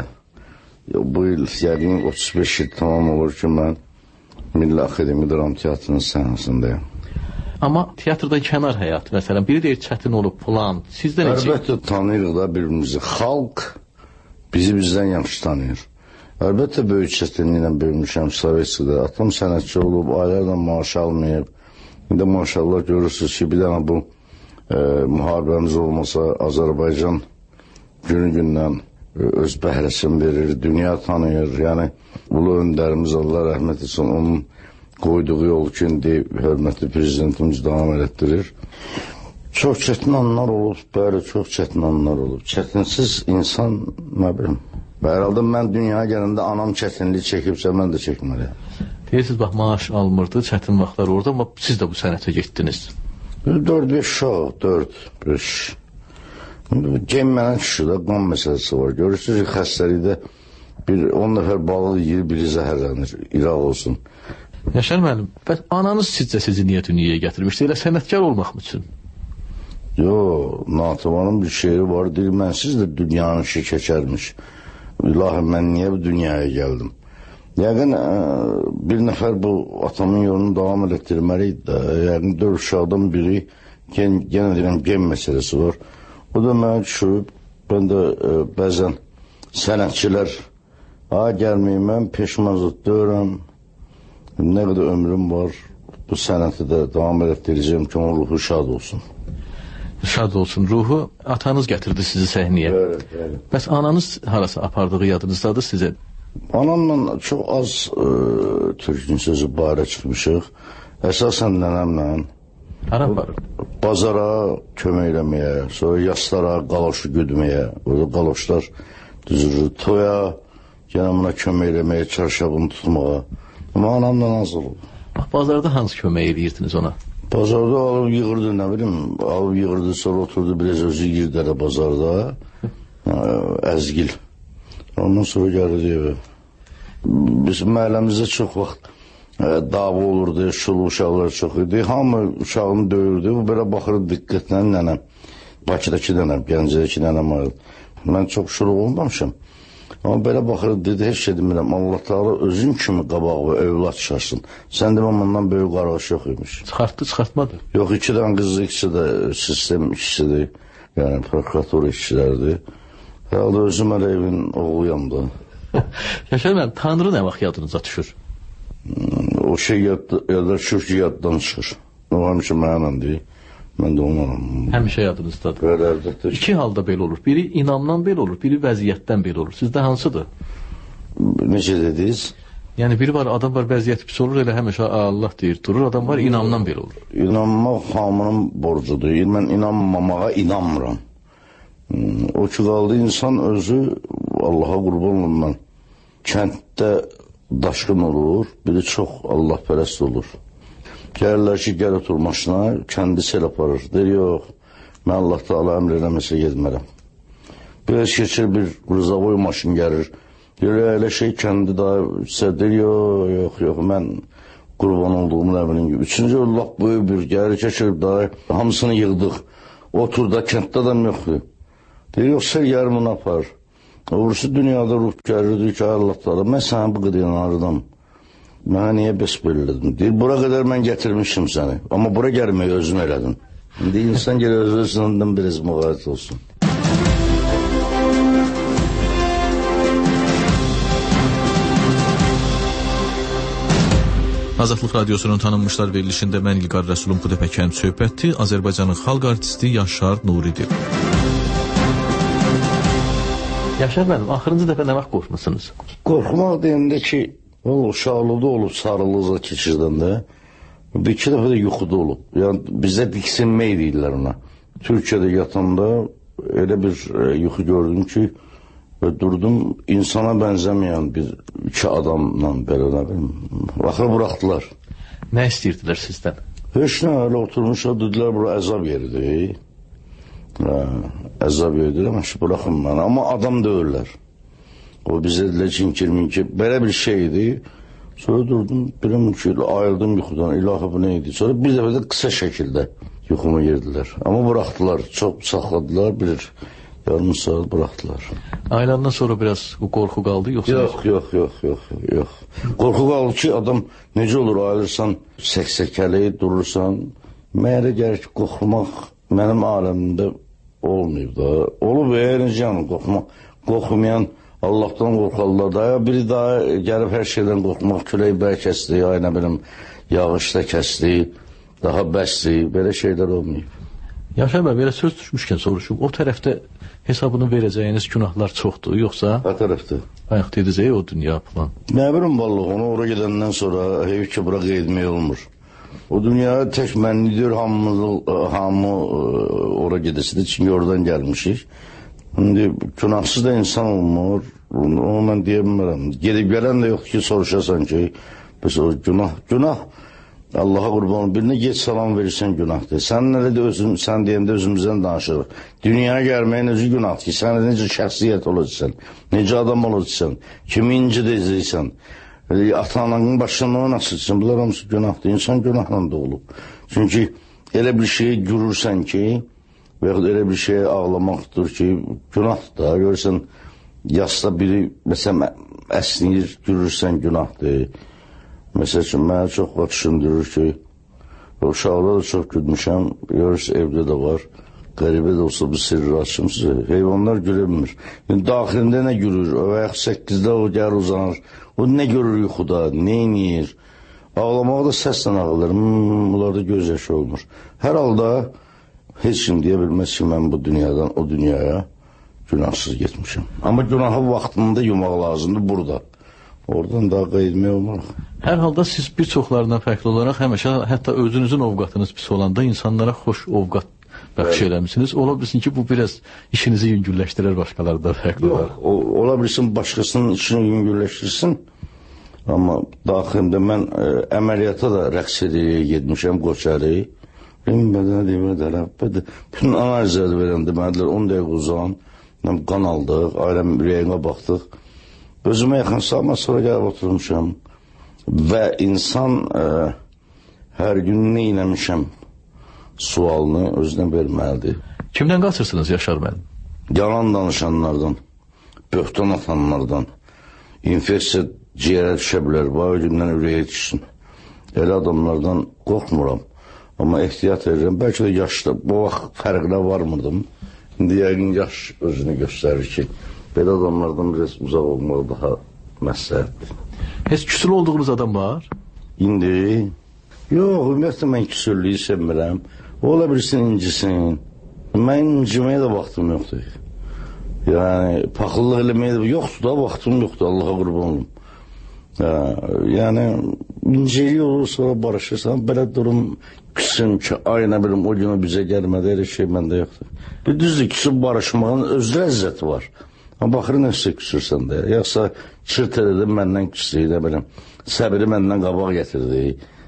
bu il yəqin 35 il tamam olur ki, mən Milli Akademi Dram Teatrının səhnəsindəyim. Amma teatrdan kənar həyat, məsələn, biri deyir çətin olub plan, sizdə necə? Əlbəttə tanıyırıq da birbirimizi. Xalq bizi bizdən yaxşı tanıyır. Əlbəttə böyük çətinliklə böyümüşəm Sovetskidə. Atam sənətçi olub, aylarla maaş almayıb. İndi maşallah görürsünüz ki, bir dənə bu müharibəmiz olmasa Azərbaycan günü-gündən öz bəhrəsini verir, dünya tanıyır. Yəni, ulu öndərimiz Allah rəhmət etsin, onun qoyduğu yol ki, indi hörmətli prezidentimiz davam elətdirir. Çox çətin anlar olub, bəli, çox çətin anlar olub. Çətinsiz insan, nə bilim. Və herhalde mən dünyaya gələndə anam çətinlik çəkibsə, mən də çəkməliyəm. Deyirsiniz, bax, maaş almırdı, çətin vaxtlar orada, amma siz də bu sənətə getdiniz. 4-5 uşaq, 4-5. Gemmənən kişidə qan məsələsi var. Görürsünüz ki, xəstəlikdə 10 nəfər balıq yiyir, biri zəhərlənir, iraq olsun. Yaşar müəllim, bəs ananız sizcə sizi niyə dünyaya gətirmişdi? Elə sənətkar olmaq mı üçün? Yox, Nativanın bir şeiri var, deyir, mənsiz də dünyanın işi keçərmiş. İlahi, mən niyə bu dünyaya gəldim? Yəqin, bir nəfər bu atamın yolunu davam elətdirməliydi də. Yəqin, 4 uşaqdan biri, yenə deyirəm, gen məsələsi var. O da mənə düşürüb, mən də bəzən sənətçilər, gəlməyim, mən peşmanzıq deyirəm, nə qədər ömrüm var, bu sənəti də davam elətdirəcəm ki, onun ruhu şad olsun. Şad olsun. Ruhu atanız gətirdi sizi səhnəyə. Bəli. Bəs ananız harası apardığı yadınızdadır sizə? Anamla çox az türkün sözü barə çıxmışıq. Əsasən nənəmlə. Hara aparır? Bazara kömək eləməyə, sonra yaslara qaloşu güdməyə. Orada qaloşlar düzülür. Toya, yanımına kömək eləməyə, çarşabını tutmağa. Amma anamla az olub. Bazarda hansı kömək edirdiniz ona? Bazarda alıb yığırdı, nə bilim, alıb yığırdı, sonra oturdu, biraz özü yığırdı bazarda, əzgil. Ondan sonra gəlirdi evə. Bizim məhəlləmizdə çox vaxt dava olurdu, şulu uşaqlar çox idi. Hamı uşağını döyürdü, bu belə baxırdı diqqətlə nənəm. Bakıdakı nənəm, Gəncədəki nənəm var. Mən çox şuluq olmamışam. Amma belə baxırdı, dedi, heç şey demirəm, Allah Teala özün kimi qabaq və övlad çıxarsın. Sən deməm, ondan böyük qarğış yox imiş. Çıxartdı, çıxartmadı? Yox, 2 dənə qızı, ikisi də sistem işçisidir, yəni prokuratura işçilərdir. Herhalde özüm hələ evin oğluyam da. Yaşar müəllim, Tanrı nə vaxt yadınıza düşür? O şey yadlaşır ki, yaddan çıxır. O həmişə mənimlə deyil. Mən də onlarım. Həmişə yadınızdadır. 2 halda belə olur. Biri inamdan belə olur, biri vəziyyətdən belə olur. Sizdə hansıdır? Necə dediniz? Yəni biri var, adam var, vəziyyət pis olur, elə həmişə Allah deyir, durur. Adam var, inamdan belə olur. İnanmaq hamının borcudur. Mən inanmamağa inanmıram. O ki qaldı insan özü, Allaha qurban olum mən. Kənddə daşqın olur, biri çox Allah pərəst olur. Gəlirlər ki, gəl otur maşına, kəndisi elə aparır. Deyir, yox, mən Allah Teala əmr eləməsə getmərəm. Biraz keçir bir Rızavoy maşın gəlir. Deyir, elə şey kəndi daha deyir, yox, mən qurban olduğumu nə bilim gibi. Üçüncü lap böyük bir gəlir, keçir daha hamısını yığdıq. Otur da kənddə adam yoxdur. Deyir, yoxsa yarım onu apar. Uğursu dünyada ruh gəlirdir ki, Allah Teala, mən sənə bu qədər inanırdım. Mənə niyə bəs belə elədim? Deyir, bura qədər mən gətirmişim səni. Amma bura gəlməyi özüm elədim. İndi insan gəlir özündən biraz müğayət olsun. Azadlıq Radiosunun tanınmışlar verilişində mən İlqar Rəsulun bu dəfə kənd söhbəti Azərbaycanın xalq artisti Yaşar Nuridir. Yaşar mənim, axırıncı dəfə nə vaxt qorxmusunuz? Qorxmaq deyəndə ki, uşaqlıqda olub, sarılıqda keçirdəndə, bir iki dəfə də yuxuda olub. Yəni, bizdə diksinmək deyirlər ona. Türkiyədə yatanda elə bir yuxu gördüm ki, və durdum, insana bənzəməyən iki adamla belə nə bilim, baxır buraxdılar. Nə istəyirdilər sizdən? Heç nə, elə oturmuşlar, dedilər, bura əzab yeridir. Əzab yeridir, amma ki, bıraxın mənə. Amma adam deyirlər. O bizə dedilər kinkir, belə bir şeydir. Sonra durdum, bilim ki, ayıldım yuxudan, ilahi bu neydi. Sonra bir dəfə də qısa şəkildə yuxumu yerdilər. Amma bıraxdılar, çox saxladılar, bilir. Yarım saat bıraxdılar. Aylandan sonra biraz bu qorxu qaldı, yoxsa? Yox. Qorxu qaldı ki, adam necə olur, ayılırsan, səksəkəli durursan. Mənə gəlir ki, qorxmaq mənim aləmimdə olmayıb da. Olub necə yanım qorxmaq. Qorxmayan Allahdan qorxarlar da. Biri daha gəlib hər şeydən qorxmaq, külək bəy kəsdi, ay nə bilim, yağış da kəsdi, daha bəsdi, belə şeylər olmayıb. Yaşar bəy, belə söz düşmüşkən soruşum, o tərəfdə hesabını verəcəyiniz günahlar çoxdur, yoxsa? Nə tərəfdə? Ayaq dedizəyə o dünya falan. Nə bilim, vallahi, onu ora gedəndən sonra heyif ki, bura qeydmək olmur. O dünyaya tək mənlidir, hamı ora gedəsidir, çünki oradan gəlmişik. İndi günahsız da insan olmur, onu mən deyə bilmərəm. Gedib gələn də yoxdur ki, soruşasan ki, o günah, Allaha qurban, birinə geç salam verirsən günahdır. Sən nələ də sən deyəndə özümüzdən danışırıq. Dünyaya gəlməyin özü günahdır ki, sən necə şəxsiyyət olacaqsan, necə adam olacaqsan, kimi incidəcəksən, ata-ananın başına o nasılsın, bunlar hamısı günahdır. İnsan günahla da olub. Çünki elə bir şeyi görürsən ki, və yaxud elə bir şeyə ağlamaqdır ki, günahdır da, görürsən, yasda biri, məsələn, əsniyir, görürsən, günahdır. Məsəl üçün, mənə çox vaxt düşündürür ki, uşaqda da çox gülmüşəm, görürsə, evdə də var, qəribə də olsa bir sirri açım sizə, heyvanlar gülünmür. Daxilində nə gülür, və yaxud 8-də o gəlir uzanır, o nə görür yuxuda, nə inir, ağlamağa da səslə ağılır, bunlarda göz yaşı olmur. Hər halda, heç kim deyə bilməz ki, mən bu dünyadan o dünyaya günahsız getmişim. Amma günahı vaxtında yumaq lazımdır burada. Oradan daha qeydmək olmaz. Hər halda siz bir çoxlarından fərqli olaraq həmişə hətta özünüzün ovqatınız pis olanda insanlara xoş ovqat bəxş eləmişsiniz. Ola bilsin ki, bu biraz işinizi yüngülləşdirər başqaları da fərqli olaraq. Ola bilsin başqasının işini yüngülləşdirsin. Amma daxilində mən əməliyyata da rəqs ediyə getmişəm Qoçəri. Bədənə deyirlər, bütün analizləri verəm demədilər, 10 dəqiqə uzan, qan aldıq, ailəm ürəyinə baxdıq. Özümə yaxın sağma, sonra gəlib oturmuşam və insan hər gün nə eləmişəm sualını özünə verməlidir. Kimdən qaçırsınız Yaşar mənim? Yalan danışanlardan, böhtan atanlardan, infeksiya ciyərə düşə bilər, var gündən ürəyə düşsün. Elə adamlardan qorxmuram, amma ehtiyat edirəm. Bəlkə də yaşda, bu vaxt fərqlə varmırdım. İndi yəqin yaş özünü göstərir ki, belə adamlardan biraz uzaq olmaq daha məsləhətdir. Heç küsül olduğunuz adam var? İndi? Yox, ümumiyyətlə mən küsürlüyü sevmirəm. Ola bilsin incisin. Mən inciməyə də vaxtım yoxdur. Yəni, paxıllıq eləməyə də yoxdur da, vaxtım yoxdur, Allaha qurban olum. Yəni, incəlik olur, sonra barışırsan, belə durum küsüm ki, ay nə bilim, o günü bizə gəlmədə, elə şey məndə yoxdur. Bir düzdür, küsüb barışmağın özü ləzzəti var. Amma baxırın, nəfsə küsürsən də, yoxsa çırt elədim, məndən küsüyü, nə bilim, səbiri məndən qabaq gətirdi,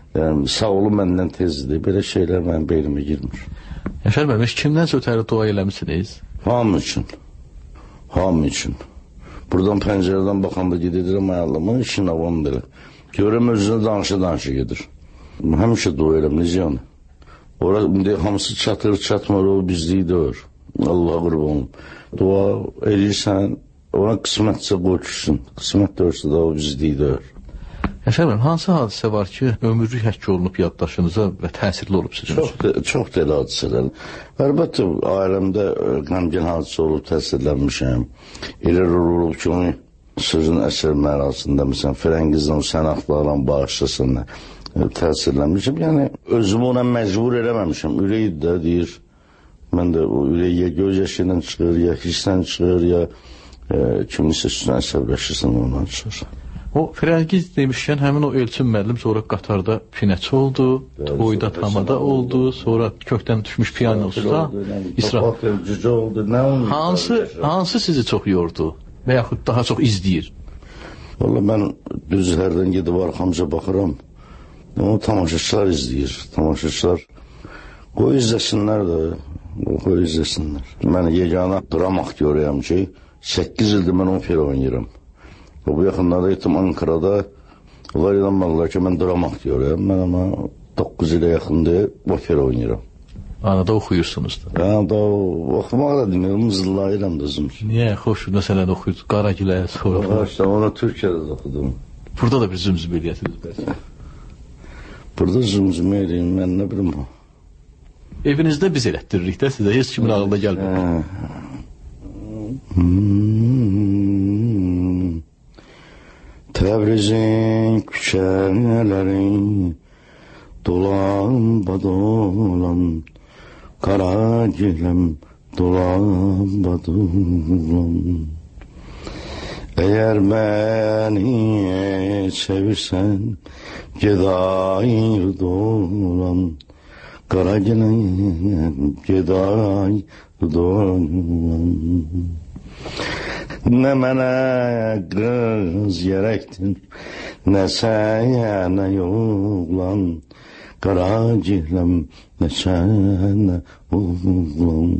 Yəni, sağ olun məndən tezdir. Belə şeylər mənim beynimə girmir. Yaşar bəy, kimdən ötəri dua eləmişsiniz? Hamı üçün. Hamı üçün. Buradan pəncərədən baxanda gedirəm ayağımın işin avam belə. Görəm özünə danışa gedir. Həmişə dua eləm, necə yəni? Ora indi hamısı çatır, çatmır, o bizliyi deyir. Allah qurbanım. Dua eləyirsən, ona qismətcə qoçursun. Qismət deyirsə də o bizliyi deyir. Yaşar bəy, hansı hadisə var ki, ömürlük həkk olunub yaddaşınıza və təsirli olub sizin üçün? Çox deli hadisələr. Əlbəttə, ailəmdə qəmgin hadisə olub, təsirlənmişəm. Elə olub ki, onu sözün əsər mənasında, məsələn, Firəngizdən sən axlarla bağışlasın, təsirlənmişəm. Yəni, özümü ona məcbur eləməmişəm. Ürək də deyir, mən də o ürək ya göz yaşıyla çıxır, ya hissdən çıxır, ya kimisə üstünə əsəbləşirsən, ondan çıxır. O Firəngiz demişkən, həmin o Elçin müəllim sonra Qatarda pinəçi oldu, toyda tamada oldu, sonra kökdən düşmüş pianosuda İsraf cücə oldu. Hansı sizi çox yordu və yaxud daha çox izləyir? Valla mən düz hərdən gedib arxamca baxıram. Onu tamaşaçılar izləyir. Tamaşaçılar qoy izləsinlər də, qoy izləsinlər. Mən yeganə dram aktyoruyam ki, 8 ildir mən opera oynayıram. Bu yaxınlarda etdim Ankara'da. Onlar inanmadılar ki, mən dram aktyoruyam. Mən ama 9 ilə yaxındır opera oynayıram. Anada oxuyursunuz da. Da oxumaq da demirəm, mızıllayıram da özüm. Niyə? Xoş, məsələn oxuyurdunuz, Qaragilə, sonra. İşte onu Türkiyədə də oxudum. Burada da bir zümzüm eləyirsiniz bəlkə. Burada zümzüm eləyim, mən nə bilim o. Evinizdə biz elətdiririk də sizə, heç kimin ağılda gəlmir. Təbrizin küçələri dolan Qaragiləm dolan Əgər məni sevirsən ged ayrı dolan Qaragiləm ged ayrı dolan Nə mənə qız gərəkdir, nə sənə yoğlan, Qaragiləm, nə sənə oğlan.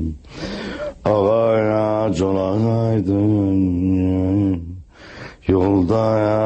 Ağac olaydın, yolda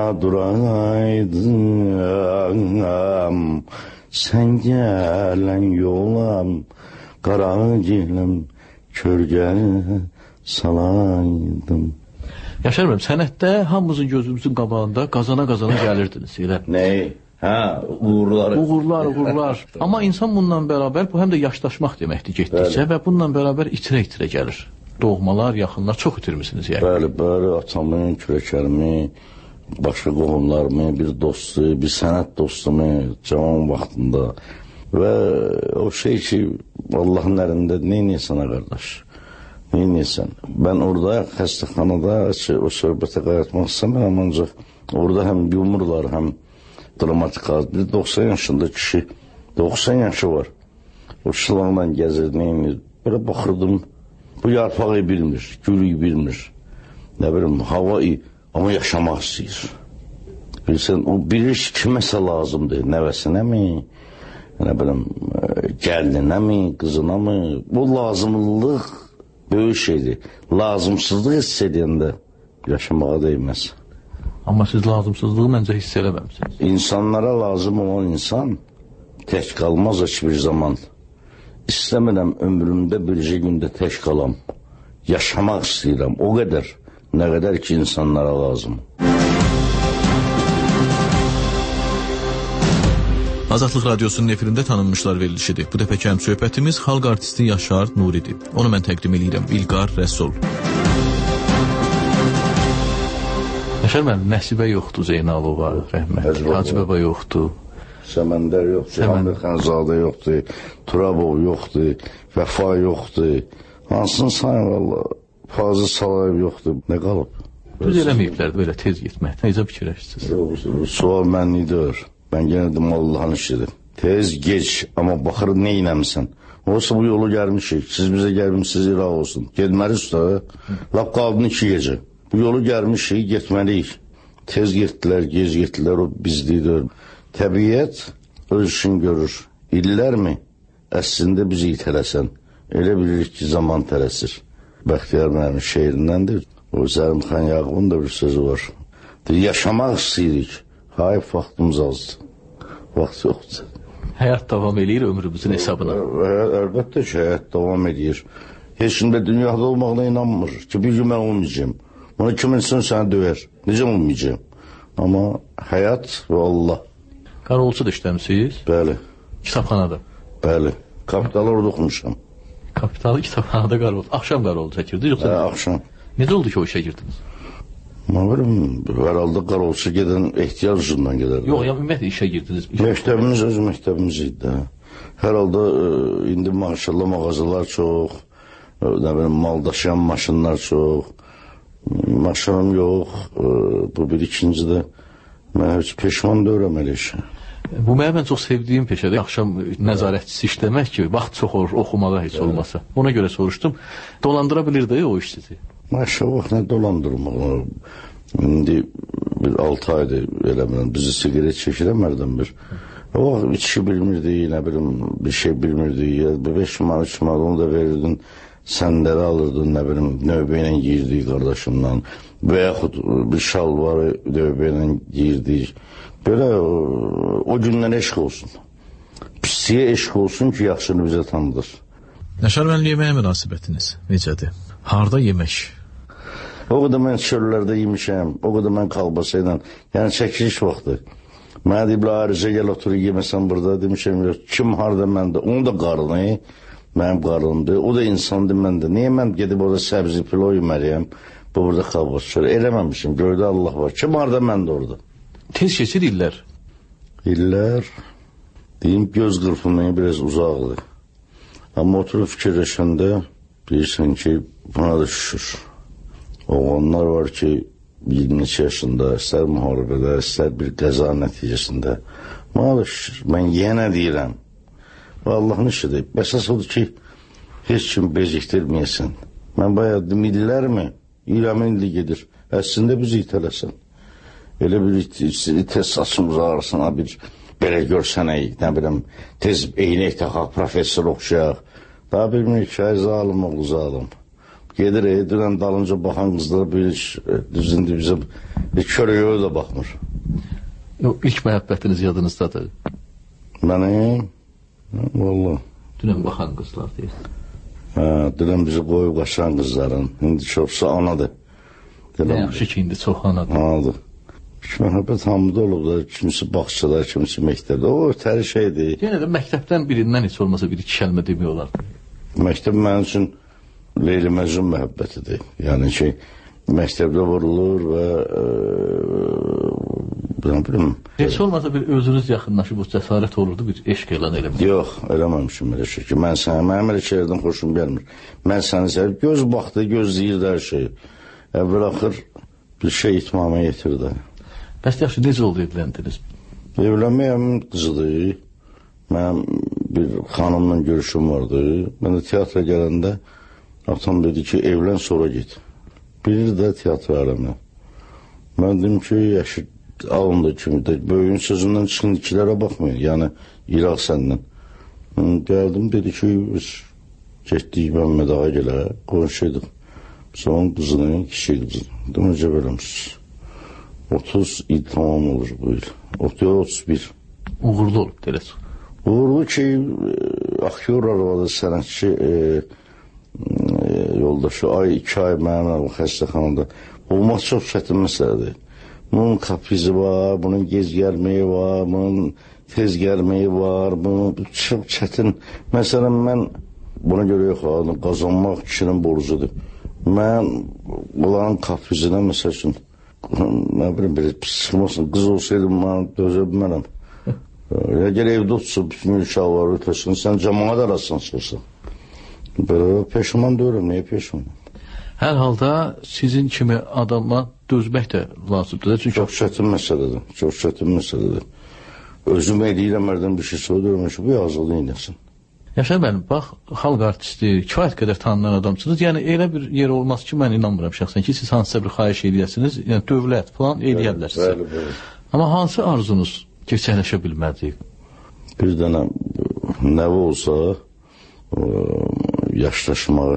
duraydın, sən gələn yolam, Qaragiləm, kölgə salaydım. Yaşar bəy, sənətdə hamımızın gözümüzün qabağında qazana gəlirdiniz elə. Nəyi? Uğurlar. Uğurlar. Amma insan bununla bərabər, bu həm də yaşlaşmaq deməkdir getdikcə və bununla bərabər itirə gəlir. Doğmalar, yaxınlar çox itirmisiniz yəni. Bəli, atamın, kürəkərimi, başqa qohumlarımı, bir dostu, bir sənət dostumu cavan vaxtında və o şey ki, Allahın əlində neynəyəsənə qardaş? Neynəyəsən? Mən orada xəstəxanada o söhbətə qayatmaq istəmirəm, ancaq orada həm yumurlar, həm dramatik az. Bir 90 yaşında kişi, 90 yaşı var. O şılaqla gəzir, neynir. Belə baxırdım, bu yarpağı bilmir, gülüyü bilmir. Nə bilim, havayı, amma yaşamaq istəyir. Bilsən, o bilir ki, kiməsə lazımdır, nəvəsinə mi, nə bilim, gəlinə mi, qızına mı? Bu lazımlılıq böyük şeydir. Lazımsızlıq hiss edəndə yaşamağa deyilməz. Amma siz lazımsızlığı məncə hiss eləməmişsiniz. İnsanlara lazım olan insan tək qalmaz hiçbir zaman. İstəmirəm ömrümdə bircə gündə tək qalam. Yaşamaq istəyirəm, o qədər. Nə qədər ki insanlara lazım. Azadlıq Radiosunun efirində tanınmışlar verilişidir. Bu dəfəki həm söhbətimiz xalq artisti Yaşar Nuridir. Onu mən təqdim edirəm. İlqar Rəsul. Yaşar mənim, Nəsibə yoxdur, Zeynalova, rəhmət. Hacı Baba yoxdur. Səməndər yoxdur, Hamid Xanzadə yoxdur, Turabov yoxdur, Vəfa yoxdur. Hansını sayın valla, Fazıl Salayev yoxdur. Nə qalıb? Düz eləməyiblər belə tez getmək. Necə fikirləşsiniz? Sual mənlidir. Ben gene dedim Allah'ın işidir. Tez geç ama baxır ne inəmsən. Oysa bu yolu gəlmişik. Siz bizə gəlmişsiniz İraq olsun. Getməli usta. Lap qaldın 2 gecə. Bu yolu gəlmişik, getməliyik. Tez getdilər, gec getdilər, o bizlidir. Təbiət öz işin görür. İllərmi əslində bizi itələsən, elə bilirik ki, zaman tələsir. Bəxtiyar mənim şeirindəndir. O Zərimxan Yaqubun da bir sözü var. Yaşamaq istəyirik, hayır vaxtımız azdır. Vaxt yoxdur. Həyat davam edir ömrümüzün hesabına. Əlbəttə ki, həyat davam edir. Heç kimdə dünyada olmağına inanmır ki, bir gün mən olmayacağım. Bunu kimin üçün səni döver, necə olmayacağım. Amma həyat və Allah. Qarolçu da işləmişsiniz? Bəli. Kitabxanada? Bəli. Kapitalı orada oxumuşam. Kapitalı kitabxanada qarolçu. Axşam qarolçu çəkirdiniz yoxsa? Axşam. Necə oldu ki, o işə girdiniz? Mən bilmirəm, herhalde qarolçu gedən ehtiyac ucundan gedərdi. Yox, ya ümumiyyətlə işə girdiniz. Məktəbimiz öz məktəbimiz idi. Herhalde indi maşallah mağazalar çox, nə bilim, mal daşıyan maşınlar çox. Maşınım yox, bu bir ikincidə. Mən heç peşman deyirəm elə işə. Bu mənim çox sevdiyim peşədir. Axşam nəzarətçisi işləmək ki, vaxt çox olur oxumağa heç olmasa. Ona görə soruşdum. Dolandıra bilirdi o iş sizi? Maşallah nə dolandırmaq. İndi bir 6 aydır elə biləm. Bizi sigaret çəkirəm hərdən bir. O vaxt içki bilmirdi, nə bilim, bir şey bilmirdi. 5 manat, 3 manat onu da verirdin. Səndəri alırdın, nə bilim, növbə ilə giyirdik qardaşımla. Və yaxud bir şalvarı növbə ilə giyirdik. Belə o gündən eşq olsun. Pisliyə eşq olsun ki, yaxşını bizə tanıdır. Nəşar müəllim, yeməyə münasibətiniz necədir? Harda yemək? O qədər mən çöllərdə yemişəm, o qədər mən kalbasa ilə. Yəni çəkiliş vaxtı. Mənə deyiblər, ayrıca gəl otur yeməsən burada. Demişəm, kim harda məndə? Onun da qarını, mənim qarınımdır. O da insandır məndə. Niyə mən gedib orada səbzi pilo yeməliyəm? Bu burada kalbasa çölü. Eləməmişim, göydə Allah var. Kim harda məndə orada? Tez keçir illər. İllər, deyim, göz qırpımaya biraz uzaqdır. Amma oturub fikirləşəndə bilirsən ki, buna da şükür. Oğlanlar var ki, 20 yaşında, istər müharibədə, istər bir qəza nəticəsində. Buna da şükür. Mən yenə deyirəm. Və Allahın işidir. Əsas odur ki, heç kim bezikdirməyəsən. Mən bayağı dedim, illərmi? İrəmin ili gedir. Əslində bizi itələsən. Elə bir tez saçımız ağrısına bir belə görsənəyik, nə biləm, tez eynək taxaq, professor oxşayaq. Daha bilmirik ki, ay zalım oğlu zalım. Gedir, dünən dalınca baxan qızlara bir düzündür bizə bir körəyə də baxmır. İlk məhəbbətiniz yadınızdadır? Mənim? Vallahi. Dünən baxan qızlar deyir. Dünən bizi qoyub qaçan qızların. İndi çoxsa anadır. Ne yaxşı ki, indi çox anadır. Anadır. Məhəbbət hamıda olub da, kimisi baxçıda, kimisi məktəbdə. O ötəri şeydir. Yenə də məktəbdən birindən heç olmasa bir iki kəlmə demək olar. Məktəb mənim üçün Leyli Məcnun məhəbbətidir. Yəni ki, məktəbdə vurulur və nə bilim. Heç olmasa bir özünüz yaxınlaşıb o cəsarət olurdu, bir eşq elan eləmişsiniz. Yox, eləməmişim elə şey ki, mənim elə şeylərdən xoşum gəlmir. Mən səni sevib, göz baxdı, gözləyirdi hər şeyi. Əvvəl axır bir şey itmama yetirdi. Bəs yaxşı, necə oldu evləndiniz? Evlənməyəmin qızıdır. Mənim bir xanımla görüşüm vardı. Mən də teatra gələndə atam dedi ki, evlən sonra git. Bilir də teatr aləmə. Mən dedim ki, yaşı alındı kimi də böyüyün sözündən çıxın ikilərə baxmayın. Yəni, İraq səndən. Gəldim, dedi ki, biz getdik Məhməd ağa gələ, qonşuyduk. Biz onun qızını, kişi qızını. Deməcə beləmişsiniz. 30 il tamam olur bu il. 31. Uğurlu olub, deyəs. Uğurlu ki, aktyor arvadı, sənətçi yoldaşı, 2 ay mənim xəstəxanada. Olmaq çox çətin məsələdir. Bunun kaprizi var, bunun gez gəlməyi var, bunun tez gəlməyi var, bunun çox çətin. Məsələn, mən buna görə yox, qazanmaq kişinin borcudur. Mən bunların kaprizinə, məsəl üçün, nə bilim, belə pis çıxmasın, qız olsaydım, mən dözə bilmərəm. Əgər evdə otursa, bütün uşaq var, ötəsin, sən cəmaat arasın çıxırsan. Belə peşman deyirəm, niyə peşman? Hər halda sizin kimi adama dözmək də lazımdır. Çünki çox çətin məsələdir, çox çətin məsələdir. Özüm eləyirəm, hərdən bir şey söyləyirəm ki, bu yazılı iynəsin. Yaşar müəllim, bax, xalq artisti, kifayət qədər tanınan adamsınız. Yəni, elə bir yer olmaz ki, mən inanmıram şəxsən ki, siz hansısa bir xahiş eləyəsiniz, yəni dövlət falan eləyərlər sizə. Amma hansı arzunuz gerçəkləşə bilmədi? bir dənə nəvi olsa yaşlaşmağı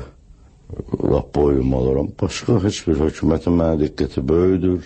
lap boyum alıram. Başqa heç bir hökumətin mənə diqqəti böyüdür.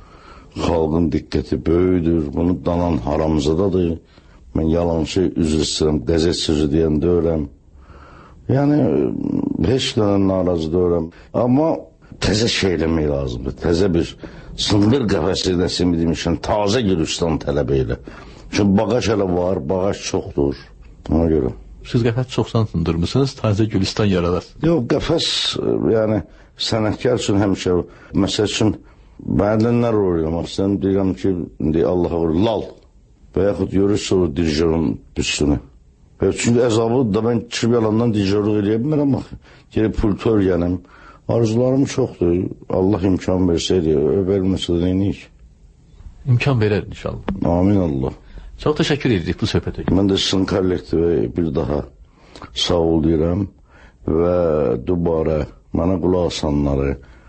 Xalqın diqqəti böyüdür. Bunu danan haramzadadır. Mən yalançı üzr istəyirəm, qəzet sözü deyən deyirəm. Yəni, heç dənə narazı deyirəm. Amma təzə şey eləmək lazımdır. Təzə bir sındır qəfəsi nəsim demişəm, tazə Gürcistan tələb elə. Çünki bağaç hələ var, bağaç çoxdur. Ona görə. Siz qəfəs çoxsan sındırmışsınız, tazə Gürcistan yaradasınız. Yox, qəfəs, yəni, sənətkar üçün həmişə, məsəl üçün, bədənlər oynamaq istəyəm, deyirəm ki, Allah'a vurur, lal. Və yaxud görürsə o dirijorun üstünü. Çünki əzabı da mən çıxıb yalandan dirijorluq eləyə bilmirəm, gelib pultör gənim. Arzularım çoxdur, Allah imkan versəydi, verməsə də neyik? İmkan verər inşallah. Amin Allah. Çox təşəkkür edirik bu söhbətə. Mən də sizin kollektivə bir daha sağ ol deyirəm və dubara mənə qulaq asanları,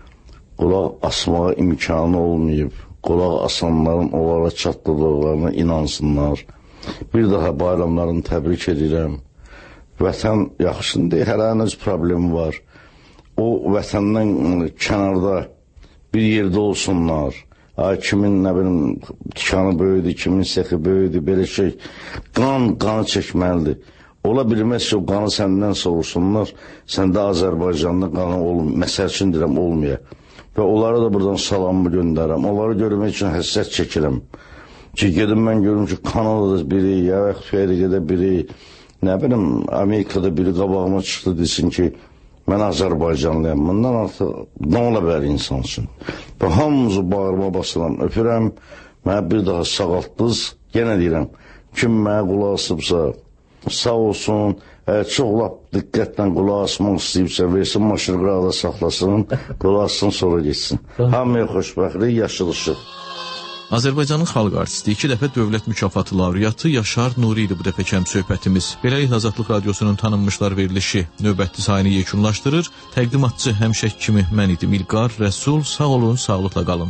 qulaq asmağa imkanı olmayıb, qulaq asanların onlara çatdırdıqlarına inansınlar. Bir daha bayramlarını təbrik edirəm. Vətən yaxşındır, hər an öz problemi var. O vətəndən kənarda bir yerdə olsunlar. Kimin nə bilim tikanı böyüdü, kimin sexi böyüdü, belə şey qanı çəkməlidir. Ola bilməz ki, o qanı səndən soruşsunlar, səndə Azərbaycanlı qanı məsəl üçün deyirəm, olmaya. Və onlara da buradan salamımı göndərəm. Onları görmək üçün həssət çəkirəm. Ki, gedim mən görüm ki, Kanadada biri, ya Xeyriqədə biri, nə bilim, Amerikada biri qabağıma çıxdı, desin ki, mən Azərbaycanlıyam. Bundan artıq nə ola bilər insan üçün? Və hamımızı bağırma basıram, öpürəm, mənə bir daha sağaltdınız, yenə deyirəm, kim mənə qulaq asıbsa, sağ olsun, çox lap diqqətlə qulaq asmaq istəyibsə, versin maşır qıraqda saxlasın, qulaq assın, sonra geçsin. Hamıya xoşbəxtlik, yaşılışıq. Azərbaycanın xalq artisti 2 dəfə dövlət mükafatı laureatı Yaşar Nuri idi bu dəfə kəm söhbətimiz. Beləliklə Azadlıq Radiosunun tanınmışlar verilişi növbəti sayını yekunlaşdırır. Təqdimatçı həmişək kimi mən idim İlqar Rəsul. Sağ olun, sağlıqla qalın.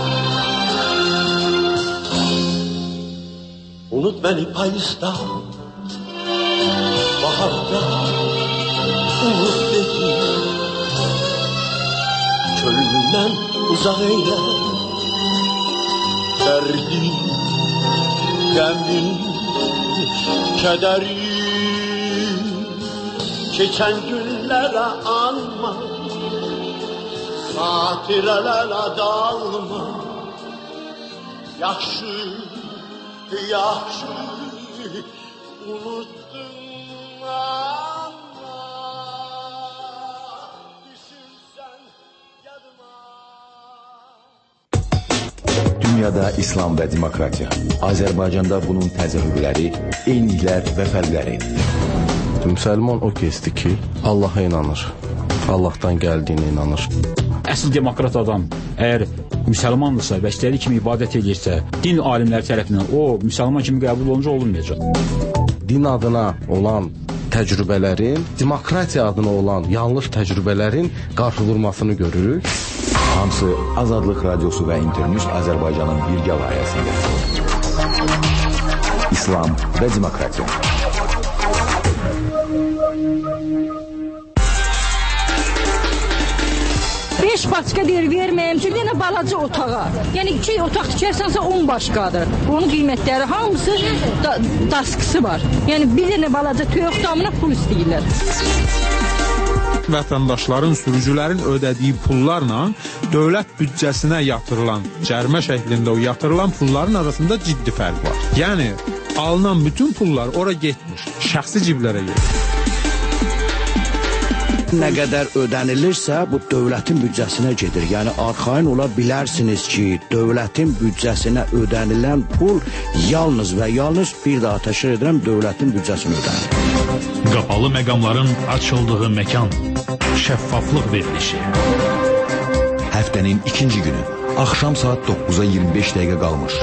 Unut beni payızda, baharda, unut beni. Çölünden uzak eyle. Derdi, qəmin, kədəri, keçən günlərə anma, xatirələrə dalma. Yaxşı, yaxşı, unutdum amma, düşünsən yadıma. Dünyada İslam və demokratiya. Azərbaycanda bunun təzahürləri, eyniliklər və fərqləri. Müsəlman o kəsdir ki, Allaha inanır. Allahdan gəldiyinə inanır. Əsl demokrat adam əgər müsəlmandırsa və istədiyi kimi ibadət edirsə, din alimləri tərəfindən o müsəlman kimi qəbul olunca olunmayacaq. Din adına olan təcrübələrin, demokratiya adına olan yanlış təcrübələrin qarşıdurmasını görürük. Hamısı Azadlıq Radiosu və İnternews Azərbaycanın birgə layihəsində. İslam və demokratiya. Beş başqa deyir, verməyəm ki, yenə balaca otağa. Yəni 2 otaq tikərsənsə 10 başqadır. Onun qiymətləri hamısı daskısı var. Yəni bir dənə balaca töyöq damına pul istəyirlər. Vətəndaşların, sürücülərin ödədiyi pullarla dövlət büdcəsinə yatırılan, cərimə şəklində o yatırılan pulların arasında ciddi fərq var. Yəni, alınan bütün pullar ora getmiş, şəxsi ciblərə gedir. Nə qədər ödənilirsə, bu dövlətin büdcəsinə gedir. Yəni, arxain ola bilərsiniz ki, dövlətin büdcəsinə ödənilən pul yalnız və yalnız, bir daha təşkil edirəm, dövlətin büdcəsinə ödənilir. Qapalı məqamların açıldığı məkan, şəffaflıq verilişi. Həftənin ikinci günü, axşam saat 9-a 25 dəqiqə qalmış.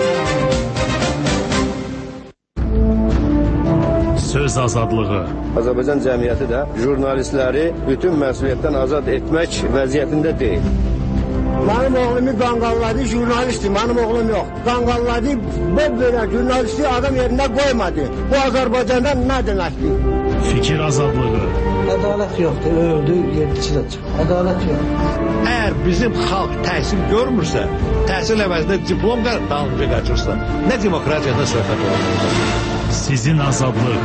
Söz azadlığı. Azərbaycan cəmiyyəti də jurnalistləri bütün məsuliyyətdən azad etmək vəziyyətində deyil. Mənim oğlumu qanqalladı, jurnalistdir, mənim oğlum yox. Qanqalladı, bu belə jurnalisti adam yerində qoymadı. bu Azərbaycanda nə deməkdir? Fikir azadlığı. Ədalət yoxdur, öldü, yedisi də çıxır. Ədalət yoxdur. Əgər bizim xalq təhsil görmürsə, təhsil əvəzində diplom dalınca qaçırsa, nə demokratiyadan söhbət olur? Sizin azadlıq.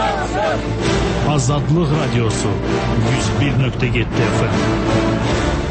Azadlıq Radiosu 101.7 FM.